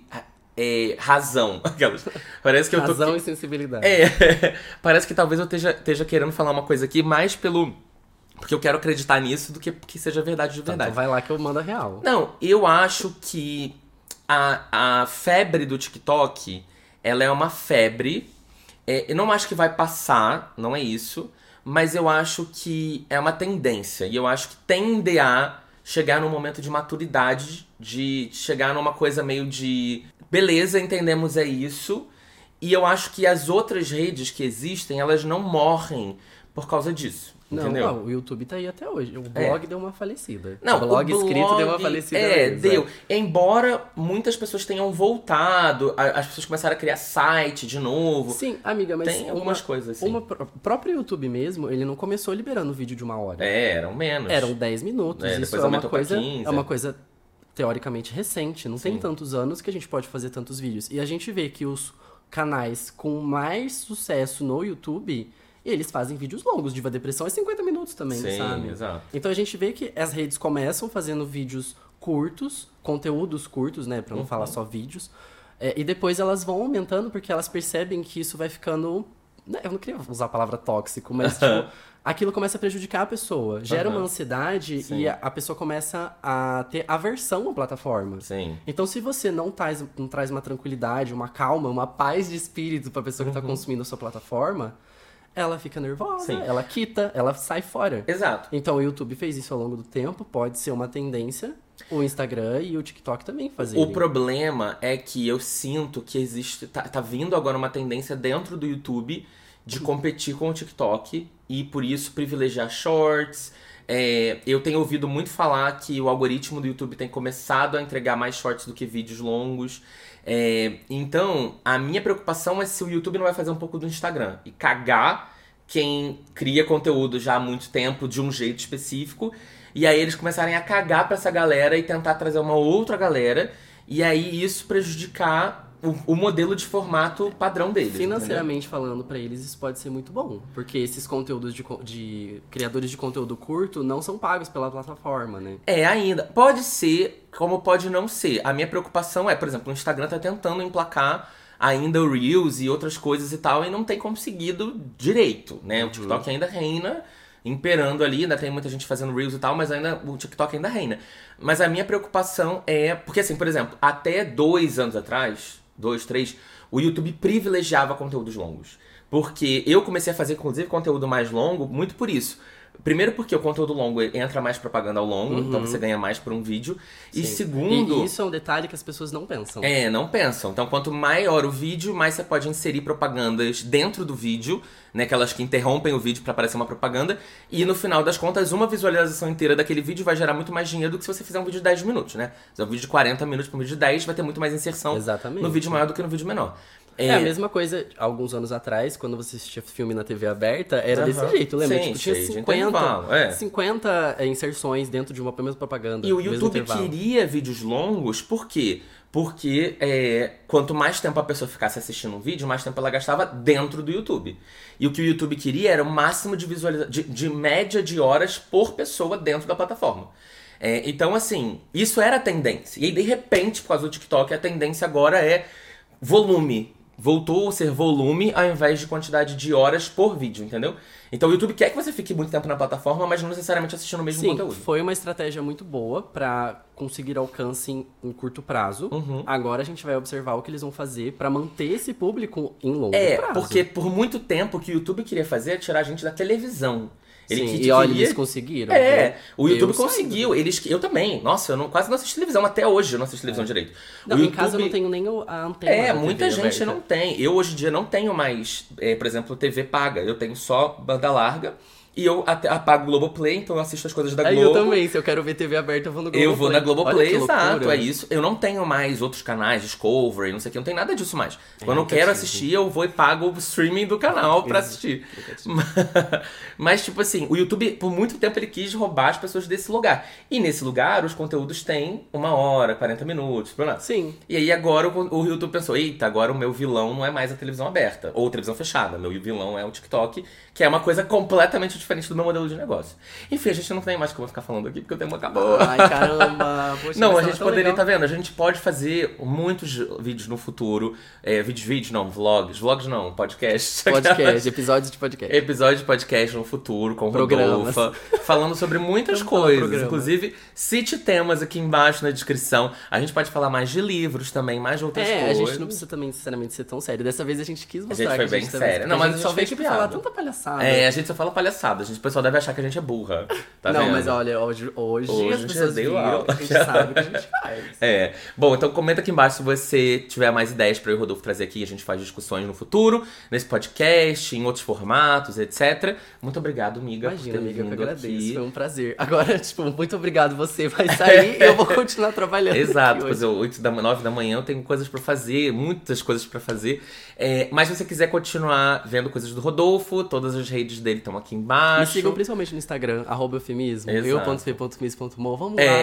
razão. Parece que razão eu tô... e sensibilidade. Parece que talvez eu esteja querendo falar uma coisa aqui mais porque eu quero acreditar nisso do que seja verdade de verdade. Então vai lá que eu mando a real. Não, eu acho que a febre do TikTok, ela é uma febre. Eu não acho que vai passar, não é isso. Mas eu acho que é uma tendência. E eu acho que tende a chegar num momento de maturidade, de chegar numa coisa meio de... Beleza, entendemos, é isso. E eu acho que as outras redes que existem, elas não morrem por causa disso. Entendeu? Não, o YouTube tá aí até hoje. O blog deu uma falecida. Não, o blog escrito deu uma falecida. Deu. Embora muitas pessoas tenham voltado, as pessoas começaram a criar site de novo. Sim, amiga, mas tem algumas coisas assim. O próprio YouTube mesmo, ele não começou liberando vídeo de 1 hora. Eram menos. Eram 10 minutos. Isso é uma coisa teoricamente recente. Não tem tantos anos que a gente pode fazer tantos vídeos. E a gente vê que os canais com mais sucesso no YouTube... E eles fazem vídeos longos. Diva Depressão é 50 minutos também, sabe? Exato. Então a gente vê que as redes começam fazendo vídeos curtos, conteúdos curtos, né? Pra não falar só vídeos. E depois elas vão aumentando porque elas percebem que isso vai ficando... Eu não queria usar a palavra tóxico, mas tipo, aquilo começa a prejudicar a pessoa. Gera uma ansiedade e a pessoa começa a ter aversão à plataforma. Sim. Então se você não traz uma tranquilidade, uma calma, uma paz de espírito pra pessoa que tá consumindo a sua plataforma... Ela fica nervosa, ela quita, ela sai fora. Exato. Então o YouTube fez isso ao longo do tempo, pode ser uma tendência. O Instagram e o TikTok também fazem. O problema é que eu sinto que existe... Tá vindo agora uma tendência dentro do YouTube de competir com o TikTok e por isso privilegiar shorts. Eu tenho ouvido muito falar que o algoritmo do YouTube tem começado a entregar mais shorts do que vídeos longos. Então, a minha preocupação é se o YouTube não vai fazer um pouco do Instagram e cagar quem cria conteúdo já há muito tempo de um jeito específico, e aí eles começarem a cagar pra essa galera e tentar trazer uma outra galera, e aí isso prejudicar o modelo de formato padrão deles. Financeiramente falando, pra eles isso pode ser muito bom, porque esses conteúdos de criadores de conteúdo curto não são pagos pela plataforma, né? Ainda. Pode ser, como pode não ser. A minha preocupação é, por exemplo, o Instagram tá tentando emplacar ainda o Reels e outras coisas e tal, e não tem conseguido direito, né? O TikTok ainda reina, imperando ali, ainda tem muita gente fazendo Reels e tal, mas ainda o TikTok ainda reina. Mas a minha preocupação é... Porque assim, por exemplo, até 2 anos atrás... 2, 3, o YouTube privilegiava conteúdos longos. Porque eu comecei a fazer, inclusive, conteúdo mais longo muito por isso. Primeiro porque o conteúdo longo entra mais propaganda ao longo, então você ganha mais por um vídeo. Sim. E segundo... E isso é um detalhe que as pessoas não pensam. Não pensam. Então quanto maior o vídeo, mais você pode inserir propagandas dentro do vídeo, né? Aquelas que interrompem o vídeo pra aparecer uma propaganda. E no final das contas, uma visualização inteira daquele vídeo vai gerar muito mais dinheiro do que se você fizer um vídeo de 10 minutos, né? Se é um vídeo de 40 minutos pra um vídeo de 10, vai ter muito mais inserção no vídeo maior do que no vídeo menor. É a mesma coisa, alguns anos atrás, quando você assistia filme na TV aberta, era desse jeito, lembra? Sim, tinha 50 inserções dentro de uma mesma propaganda. E o YouTube queria vídeos longos, por quê? Porque quanto mais tempo a pessoa ficasse assistindo um vídeo, mais tempo ela gastava dentro do YouTube. E o que o YouTube queria era o máximo de média de horas por pessoa dentro da plataforma. Então, assim, isso era a tendência. E aí, de repente, por causa do TikTok, a tendência agora é volume. Voltou a ser volume ao invés de quantidade de horas por vídeo, entendeu? Então o YouTube quer que você fique muito tempo na plataforma, mas não necessariamente assistindo o mesmo conteúdo. Foi uma estratégia muito boa pra conseguir alcance em curto prazo. Agora a gente vai observar o que eles vão fazer pra manter esse público em longo prazo. Porque por muito tempo o que o YouTube queria fazer é tirar a gente da televisão. Eles conseguiram. O YouTube conseguiu. Eu também. Nossa, quase não assisto televisão. Até hoje eu não assisto televisão direito. Não, em casa eu não tenho nem a antena. Muita gente não tem. Eu hoje em dia não tenho mais, por exemplo, TV paga. Eu tenho só banda larga. E eu apago o Globoplay, então eu assisto as coisas da Globo. Eu também, se eu quero ver TV aberta, eu vou no Globoplay. Eu vou na Globoplay, exato, é isso. Eu não tenho mais outros canais, Discovery, não sei o que, não tem nada disso mais. Quando eu quero assistir, eu vou e pago o streaming do canal pra assistir. Mas, tipo assim, o YouTube, por muito tempo, ele quis roubar as pessoas desse lugar. E nesse lugar, os conteúdos têm 1 hora, 40 minutos, Sim. E aí agora o YouTube pensou, eita, agora o meu vilão não é mais a televisão aberta, ou televisão fechada. Meu vilão é o TikTok, que é uma coisa completamente diferente do meu modelo de negócio. Enfim, a gente não tem mais como ficar falando aqui, porque o tempo acabou. Ai, caramba. Poxa, não, a gente poderia, tá vendo? A gente pode fazer muitos vídeos no futuro. Vlogs. Vlogs não, podcast. Episódios de podcast. Episódios de podcast no futuro, com Rodolfa. Falando sobre muitas coisas. Inclusive, cite temas aqui embaixo na descrição. A gente pode falar mais de livros também, mais de outras coisas. A gente não precisa também, sinceramente, ser tão sério. Dessa vez a gente quis mostrar que a gente foi bem sério. Não, mas a gente só veio aqui pra falar tanta palhaçada. A gente só fala palhaçada. O pessoal deve achar que a gente é burra. Tá não, vendo? Mas olha, hoje as pessoas viram, a gente sabe o que a gente faz. Bom, então comenta aqui embaixo se você tiver mais ideias pra eu e o Rodolfo trazer aqui. A gente faz discussões no futuro, nesse podcast, em outros formatos, etc. Muito obrigado, amiga. Imagina, amiga, eu agradeço. Aqui. Foi um prazer. Agora, muito obrigado. Você vai sair e eu vou continuar trabalhando. Exato, pois 9 da manhã eu tenho coisas pra fazer, muitas coisas pra fazer. Mas se você quiser continuar vendo coisas do Rodolfo, todas as redes dele estão aqui embaixo. Me sigam principalmente no Instagram, @eufemismo, eu.f.miss.mo. Vamos lá.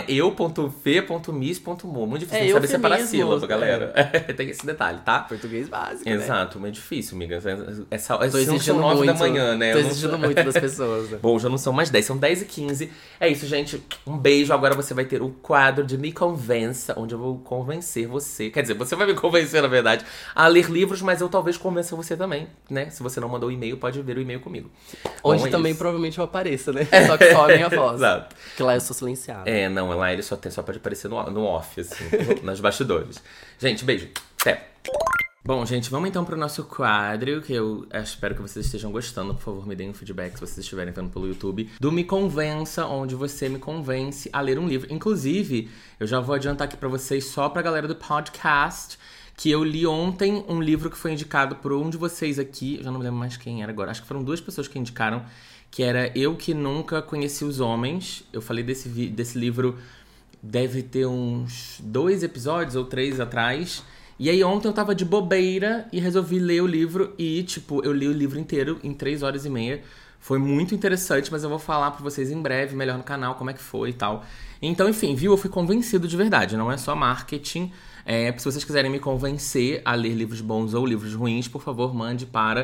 eu.f.miss.mo. Muito difícil saber separar sílaba, galera. Tem esse detalhe, tá? Português básico, Exato, muito difícil, amiga. Tô exigindo 9 da manhã, né? Tô exigindo muito das pessoas. Né? Bom, já não são mais 10, são 10h15. É isso, gente. Um beijo. Agora você vai ter o quadro de Me Convença, onde eu vou convencer você. Quer dizer, você vai me convencer, na verdade, a ler livros, mas eu talvez convença você também, né? Se você não mandou o e-mail, pode ver o e-mail comigo. Onde também provavelmente eu apareça, né? Só que só a minha voz. Exato. Porque lá eu sou silenciado. Não, lá ele só pode aparecer no off, assim, nos bastidores. Gente, beijo. Até. Bom, gente, vamos então pro nosso quadro, que eu espero que vocês estejam gostando. Por favor, me deem um feedback se vocês estiverem vendo pelo YouTube. Do Me Convença, onde você me convence a ler um livro. Inclusive, eu já vou adiantar aqui pra vocês, só pra galera do podcast, que eu li ontem um livro que foi indicado por um de vocês aqui. Eu já não me lembro mais quem era agora. Acho que foram 2 pessoas que indicaram, que era Eu Que Nunca Conheci os Homens. Eu falei desse livro, deve ter uns 2 episódios ou 3 atrás. E aí ontem eu tava de bobeira e resolvi ler o livro e, eu li o livro inteiro em 3h30. Foi muito interessante, mas eu vou falar pra vocês em breve, melhor no canal, como é que foi e tal. Então, enfim, viu? Eu fui convencido de verdade, não é só marketing. Se vocês quiserem me convencer a ler livros bons ou livros ruins, por favor, mande para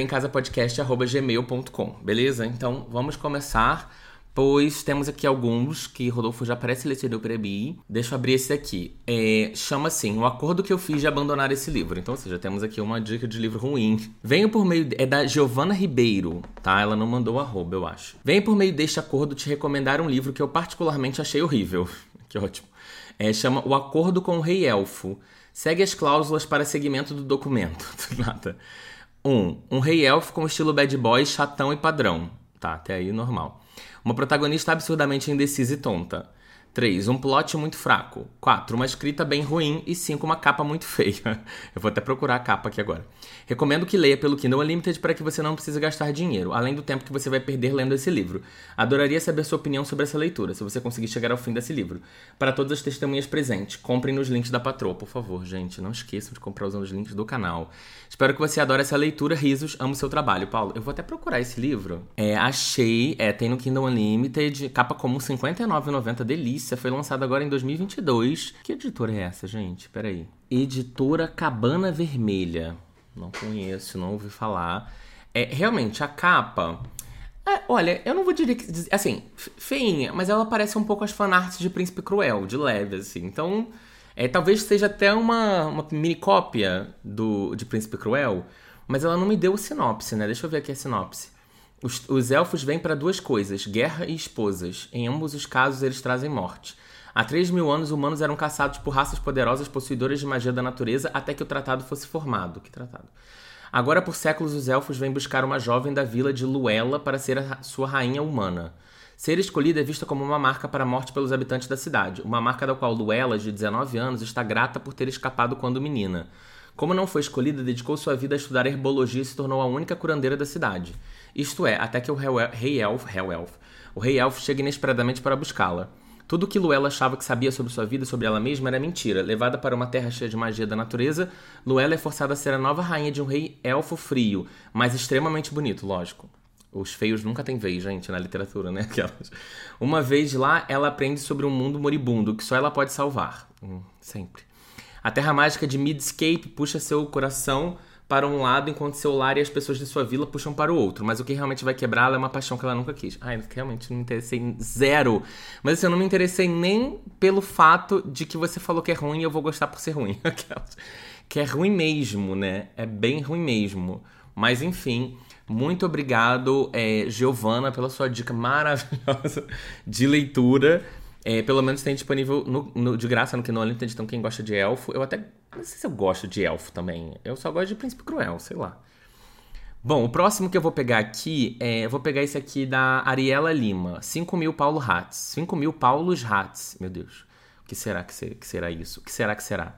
livrariaemcasapodcast@gmail.com, beleza? Então, vamos começar, pois temos aqui alguns que Rodolfo já parece selecionou para mim. Deixa eu abrir esse aqui. Chama assim, O Acordo que eu fiz de abandonar esse livro. Então, ou seja, temos aqui uma dica de livro ruim. Venho por meio... É da Giovana Ribeiro, tá? Ela não mandou @, eu acho. Venho por meio deste acordo te recomendar um livro que eu particularmente achei horrível. Que ótimo. Chama O Acordo com o Rei Elfo. Segue as cláusulas para seguimento do documento. Nada. Um rei elfo com estilo bad boy, chatão e padrão. Tá, até aí normal. Uma protagonista absurdamente indecisa e tonta. 3. Um plot muito fraco. 4. Uma escrita bem ruim. E 5. Uma capa muito feia. Eu vou até procurar a capa aqui agora. Recomendo que leia pelo Kindle Unlimited para que você não precise gastar dinheiro, além do tempo que você vai perder lendo esse livro. Adoraria saber sua opinião sobre essa leitura, se você conseguir chegar ao fim desse livro. Para todas as testemunhas presentes, comprem nos links da patroa, por favor, gente. Não esqueçam de comprar usando os links do canal. Espero que você adore essa leitura. Risos, amo seu trabalho. Paulo, eu vou até procurar esse livro. Achei, tem no Kindle Unlimited, capa comum R$ 59,90, delícia. Foi lançado agora em 2022. Que editora é essa, gente? Peraí. Editora Cabana Vermelha. Não conheço, não ouvi falar. Realmente, a capa... olha, eu não vou dizer que... Assim, feinha, mas ela parece um pouco as fanarts de Príncipe Cruel, de leve, assim. Então, talvez seja até uma mini cópia de Príncipe Cruel, mas ela não me deu sinopse, né? Deixa eu ver aqui a sinopse. Os elfos vêm para 2 coisas, guerra e esposas. Em ambos os casos, eles trazem morte. Há 3.000 anos, humanos eram caçados por raças poderosas possuidoras de magia da natureza até que o tratado fosse formado. Que tratado? Agora, por séculos, os elfos vêm buscar uma jovem da vila de Luella para ser a sua rainha humana. Ser escolhida é vista como uma marca para a morte pelos habitantes da cidade, uma marca da qual Luella, de 19 anos, está grata por ter escapado quando menina. Como não foi escolhida, dedicou sua vida a estudar herbologia e se tornou a única curandeira da cidade. Isto é, até que o rei elfo chega inesperadamente para buscá-la. Tudo que Luella achava que sabia sobre sua vida e sobre ela mesma era mentira. Levada para uma terra cheia de magia da natureza, Luella é forçada a ser a nova rainha de um rei elfo frio, mas extremamente bonito, lógico. Os feios nunca têm vez, gente, na literatura, né? Uma vez lá, ela aprende sobre um mundo moribundo que só ela pode salvar. Sempre. A terra mágica de Midscape puxa seu coração para um lado, enquanto seu lar e as pessoas de sua vila puxam para o outro. Mas o que realmente vai quebrá-la é uma paixão que ela nunca quis. Realmente não me interessei zero. Mas assim, eu não me interessei nem pelo fato de que você falou que é ruim e eu vou gostar por ser ruim. Que é ruim mesmo, né? É bem ruim mesmo. Mas enfim, muito obrigado, Giovana, pela sua dica maravilhosa de leitura. Pelo menos tem disponível de graça no Kindle Unlimited, então quem gosta de elfo... Eu até não sei se eu gosto de elfo também. Eu só gosto de Príncipe Cruel, sei lá. Bom, o próximo que eu vou pegar aqui, eu vou pegar esse aqui da Ariela Lima. 5.000 Paulo Hatz. 5.000 Paulos Hatz. Meu Deus. O que será que será isso? O que será que será?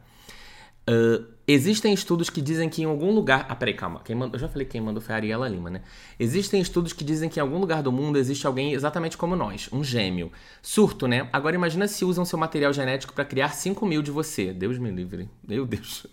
Existem estudos que dizem que em algum lugar... peraí, calma. Eu já falei que quem mandou foi a Ariela Lima, né? Existem estudos que dizem que em algum lugar do mundo existe alguém exatamente como nós. Um gêmeo. Surto, né? Agora imagina se usam seu material genético para criar 5.000 de você. Deus me livre. Meu Deus.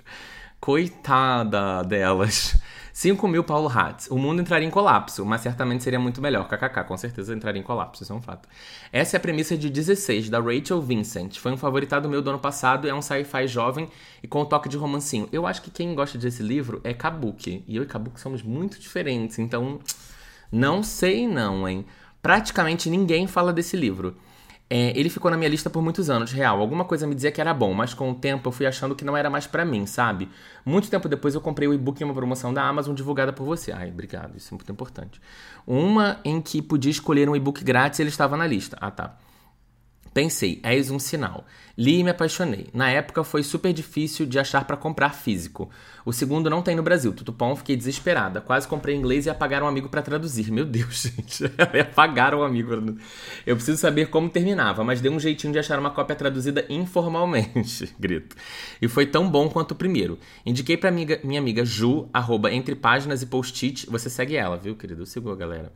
Coitada delas. 5.000 Paulo Hatz. O mundo entraria em colapso, mas certamente seria muito melhor. KKK, com certeza entraria em colapso, isso é um fato. Essa é a premissa de 16, da Rachel Vincent. Foi um favoritado meu do ano passado, é um sci-fi jovem e com um toque de romancinho. Eu acho que quem gosta desse livro é Kabuki. E eu e Kabuki somos muito diferentes, então não sei não, hein. Praticamente ninguém fala desse livro. Ele ficou na minha lista por muitos anos, real. Alguma coisa me dizia que era bom, mas com o tempo eu fui achando que não era mais pra mim, sabe? Muito tempo depois eu comprei o e-book em uma promoção da Amazon divulgada por você. Obrigado, isso é muito importante. Uma em que podia escolher um e-book grátis e ele estava na lista. Tá. Pensei, eis um sinal. Li e me apaixonei. Na época foi super difícil de achar pra comprar físico. O segundo não tem no Brasil. Tutupom, fiquei desesperada. Quase comprei em inglês e ia pagar um amigo pra traduzir. Meu Deus, gente. Ia pagar um amigo. Eu preciso saber como terminava, mas dei um jeitinho de achar uma cópia traduzida informalmente. Grito. E foi tão bom quanto o primeiro. Indiquei pra minha amiga Ju, @entre páginas e post-it. Você segue ela, viu, querido? Eu sigo a galera.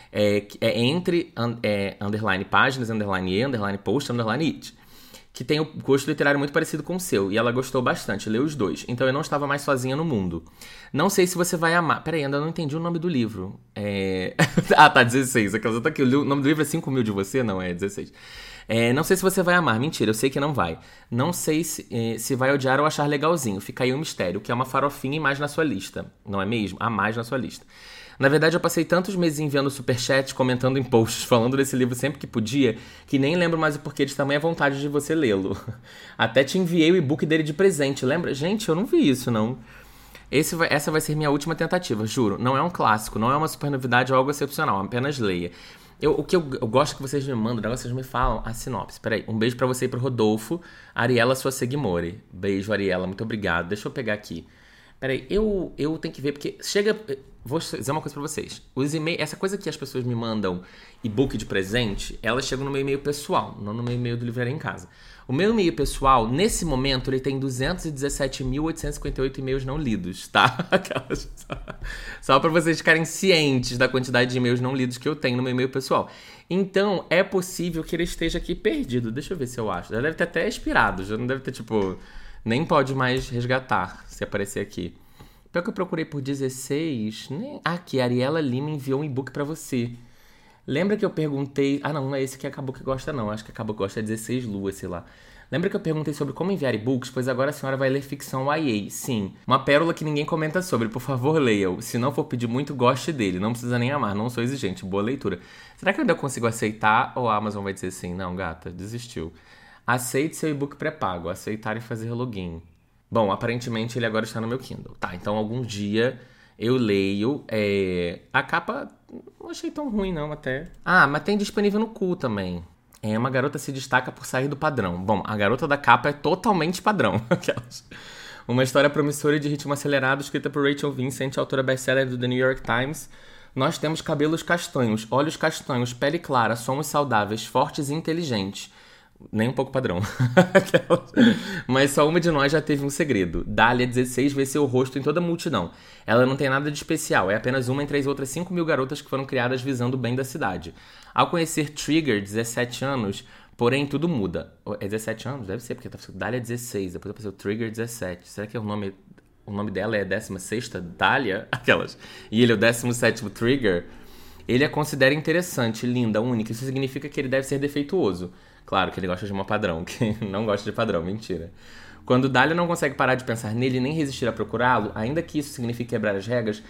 Underline páginas, underline e, underline post, underline it, que tem o gosto literário muito parecido com o seu, e ela gostou bastante, leu os dois, então eu não estava mais sozinha no mundo. Não sei se você vai amar... Peraí, ainda não entendi o nome do livro. Tá, 16, aquela tá aqui, o nome do livro é 5.000 de você? Não, é 16. Não sei se você vai amar, mentira, eu sei que não vai. Não sei se vai odiar ou achar legalzinho, fica aí um mistério, que é uma farofinha e mais na sua lista, não é mesmo? A mais na sua lista. Na verdade, eu passei tantos meses enviando superchats, comentando em posts, falando desse livro sempre que podia, que nem lembro mais o porquê de tamanha vontade de você lê-lo. Até te enviei o e-book dele de presente, lembra? Gente, eu não vi isso, não. Essa vai ser minha última tentativa, juro. Não é um clássico, não é uma super novidade ou algo excepcional, apenas leia. O que eu gosto que vocês me mandam, vocês me falam a sinopse. Peraí, um beijo pra você e pro Rodolfo. Ariela, sua Seguimore. Beijo, Ariela, muito obrigado. Deixa eu pegar aqui. Peraí, eu tenho que ver, porque chega... Vou dizer uma coisa pra vocês. Os e-mails, essa coisa que as pessoas me mandam e-book de presente, elas chegam no meu e-mail pessoal, não no meu e-mail do Livraria em Casa. O meu e-mail pessoal, nesse momento, ele tem 217.858 e-mails não lidos, tá? Só pra vocês ficarem cientes da quantidade de e-mails não lidos que eu tenho no meu e-mail pessoal. Então, é possível que ele esteja aqui perdido. Deixa eu ver se eu acho. Já deve ter até expirado, já não deve ter, tipo... Nem pode mais resgatar, se aparecer aqui. Pior que eu procurei por 16... Aqui, a Ariela Lima enviou um e-book pra você. Lembra que eu perguntei... não é esse que acabou que gosta, não. Acho que acabou que gosta é 16 Luas, sei lá. Lembra que eu perguntei sobre como enviar e-books? Pois agora a senhora vai ler ficção YA. Sim, uma pérola que ninguém comenta sobre. Por favor, leia-o. Se não for pedir muito, goste dele. Não precisa nem amar, não sou exigente. Boa leitura. Será que eu ainda consigo aceitar? Ou a Amazon vai dizer assim? Não, gata, desistiu. Aceite seu e-book pré-pago. Aceitar e fazer login. Bom, aparentemente ele agora está no meu Kindle. Tá, então algum dia eu leio. A capa não achei tão ruim não até. Mas tem disponível no Cu também. Uma garota se destaca por sair do padrão. Bom, a garota da capa é totalmente padrão. Uma história promissora e de ritmo acelerado, escrita por Rachel Vincent, autora best-seller do The New York Times. Nós temos cabelos castanhos, olhos castanhos, pele clara, somos saudáveis, fortes e inteligentes. Nem um pouco padrão. Mas só uma de nós já teve um segredo. Dália, 16, vê seu rosto em toda a multidão. Ela não tem nada de especial. É apenas uma entre as outras 5 mil garotas que foram criadas visando o bem da cidade. Ao conhecer Trigger, 17 anos, porém tudo muda. É 17 anos? Deve ser, porque tá Dália 16. Depois apareceu Trigger 17. Será que o nome dela é 16ª Dália? Aquelas. E ele é o 17º Trigger. Ele a considera interessante, linda, única. Isso significa que ele deve ser defeituoso. Claro que ele gosta de uma padrão, que não gosta de padrão, mentira. Quando Dália não consegue parar de pensar nele nem resistir a procurá-lo, ainda que isso signifique quebrar as regras,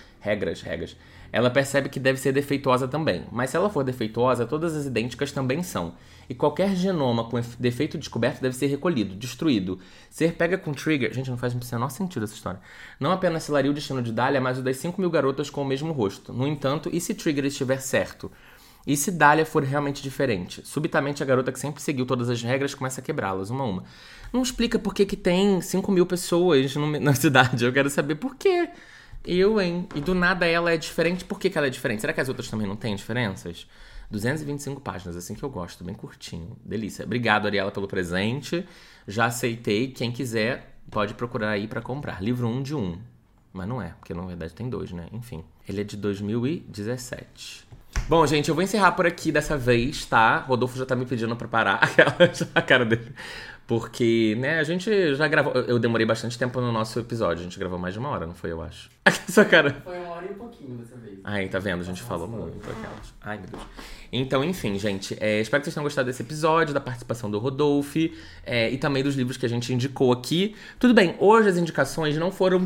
ela percebe que deve ser defeituosa também. Mas se ela for defeituosa, todas as idênticas também são. E qualquer genoma com defeito descoberto deve ser recolhido, destruído. Ser pega com Trigger... Gente, não faz o menor sentido essa história. Não apenas selaria o destino de Dália, mas o das 5 mil garotas com o mesmo rosto. No entanto, e se Trigger estiver certo? E se Dália for realmente diferente? Subitamente a garota que sempre seguiu todas as regras começa a quebrá-las, uma a uma. Não explica por que tem 5 mil pessoas na cidade. Eu quero saber por quê. E do nada ela é diferente. Por que ela é diferente? Será que as outras também não têm diferenças? 225 páginas, assim que eu gosto, bem curtinho. Delícia. Obrigado, Ariela, pelo presente. Já aceitei. Quem quiser pode procurar aí pra comprar. Livro 1 de 1. Mas não é, porque na verdade tem 2, né? Enfim. Ele é de 2017. Bom, gente, eu vou encerrar por aqui dessa vez, tá? Rodolfo já tá me pedindo pra parar. A cara dele. Porque, né, a gente já gravou... Eu demorei bastante tempo no nosso episódio. A gente gravou mais de 1 hora, não foi, eu acho? Essa cara. Foi 1 hora e um pouquinho dessa vez. Ai, tá vendo? A gente falou muito aquelas. Ai, meu Deus. Então, enfim, gente. Espero que vocês tenham gostado desse episódio, da participação do Rodolfo. E também dos livros que a gente indicou aqui. Tudo bem, hoje as indicações não foram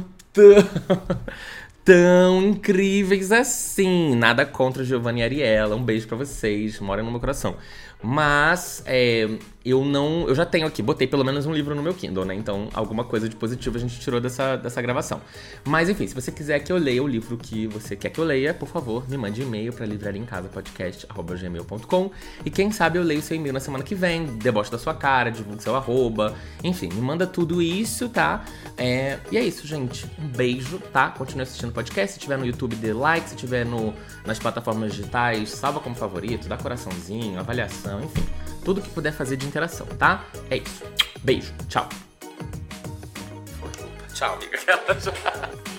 tão incríveis assim. Nada contra Giovanna e Ariela. Um beijo pra vocês. Moram no meu coração. Mas, eu já tenho aqui, botei pelo menos um livro no meu Kindle, né? Então, alguma coisa de positivo a gente tirou dessa gravação. Mas, enfim, se você quiser que eu leia o livro que você quer que eu leia, por favor, me mande e-mail pra livrariaemcasapodcast@gmail.com. E quem sabe eu leio seu e-mail na semana que vem, deboche da sua cara, divulgue seu arroba. Enfim, me manda tudo isso, tá? E é isso, gente. Um beijo, tá? Continue assistindo o podcast. Se tiver no YouTube, dê like. Se tiver nas plataformas digitais, salva como favorito, dá coraçãozinho, avaliação, enfim. Tudo que puder fazer de interação, tá? É isso. Beijo. Tchau. Tchau, amiga.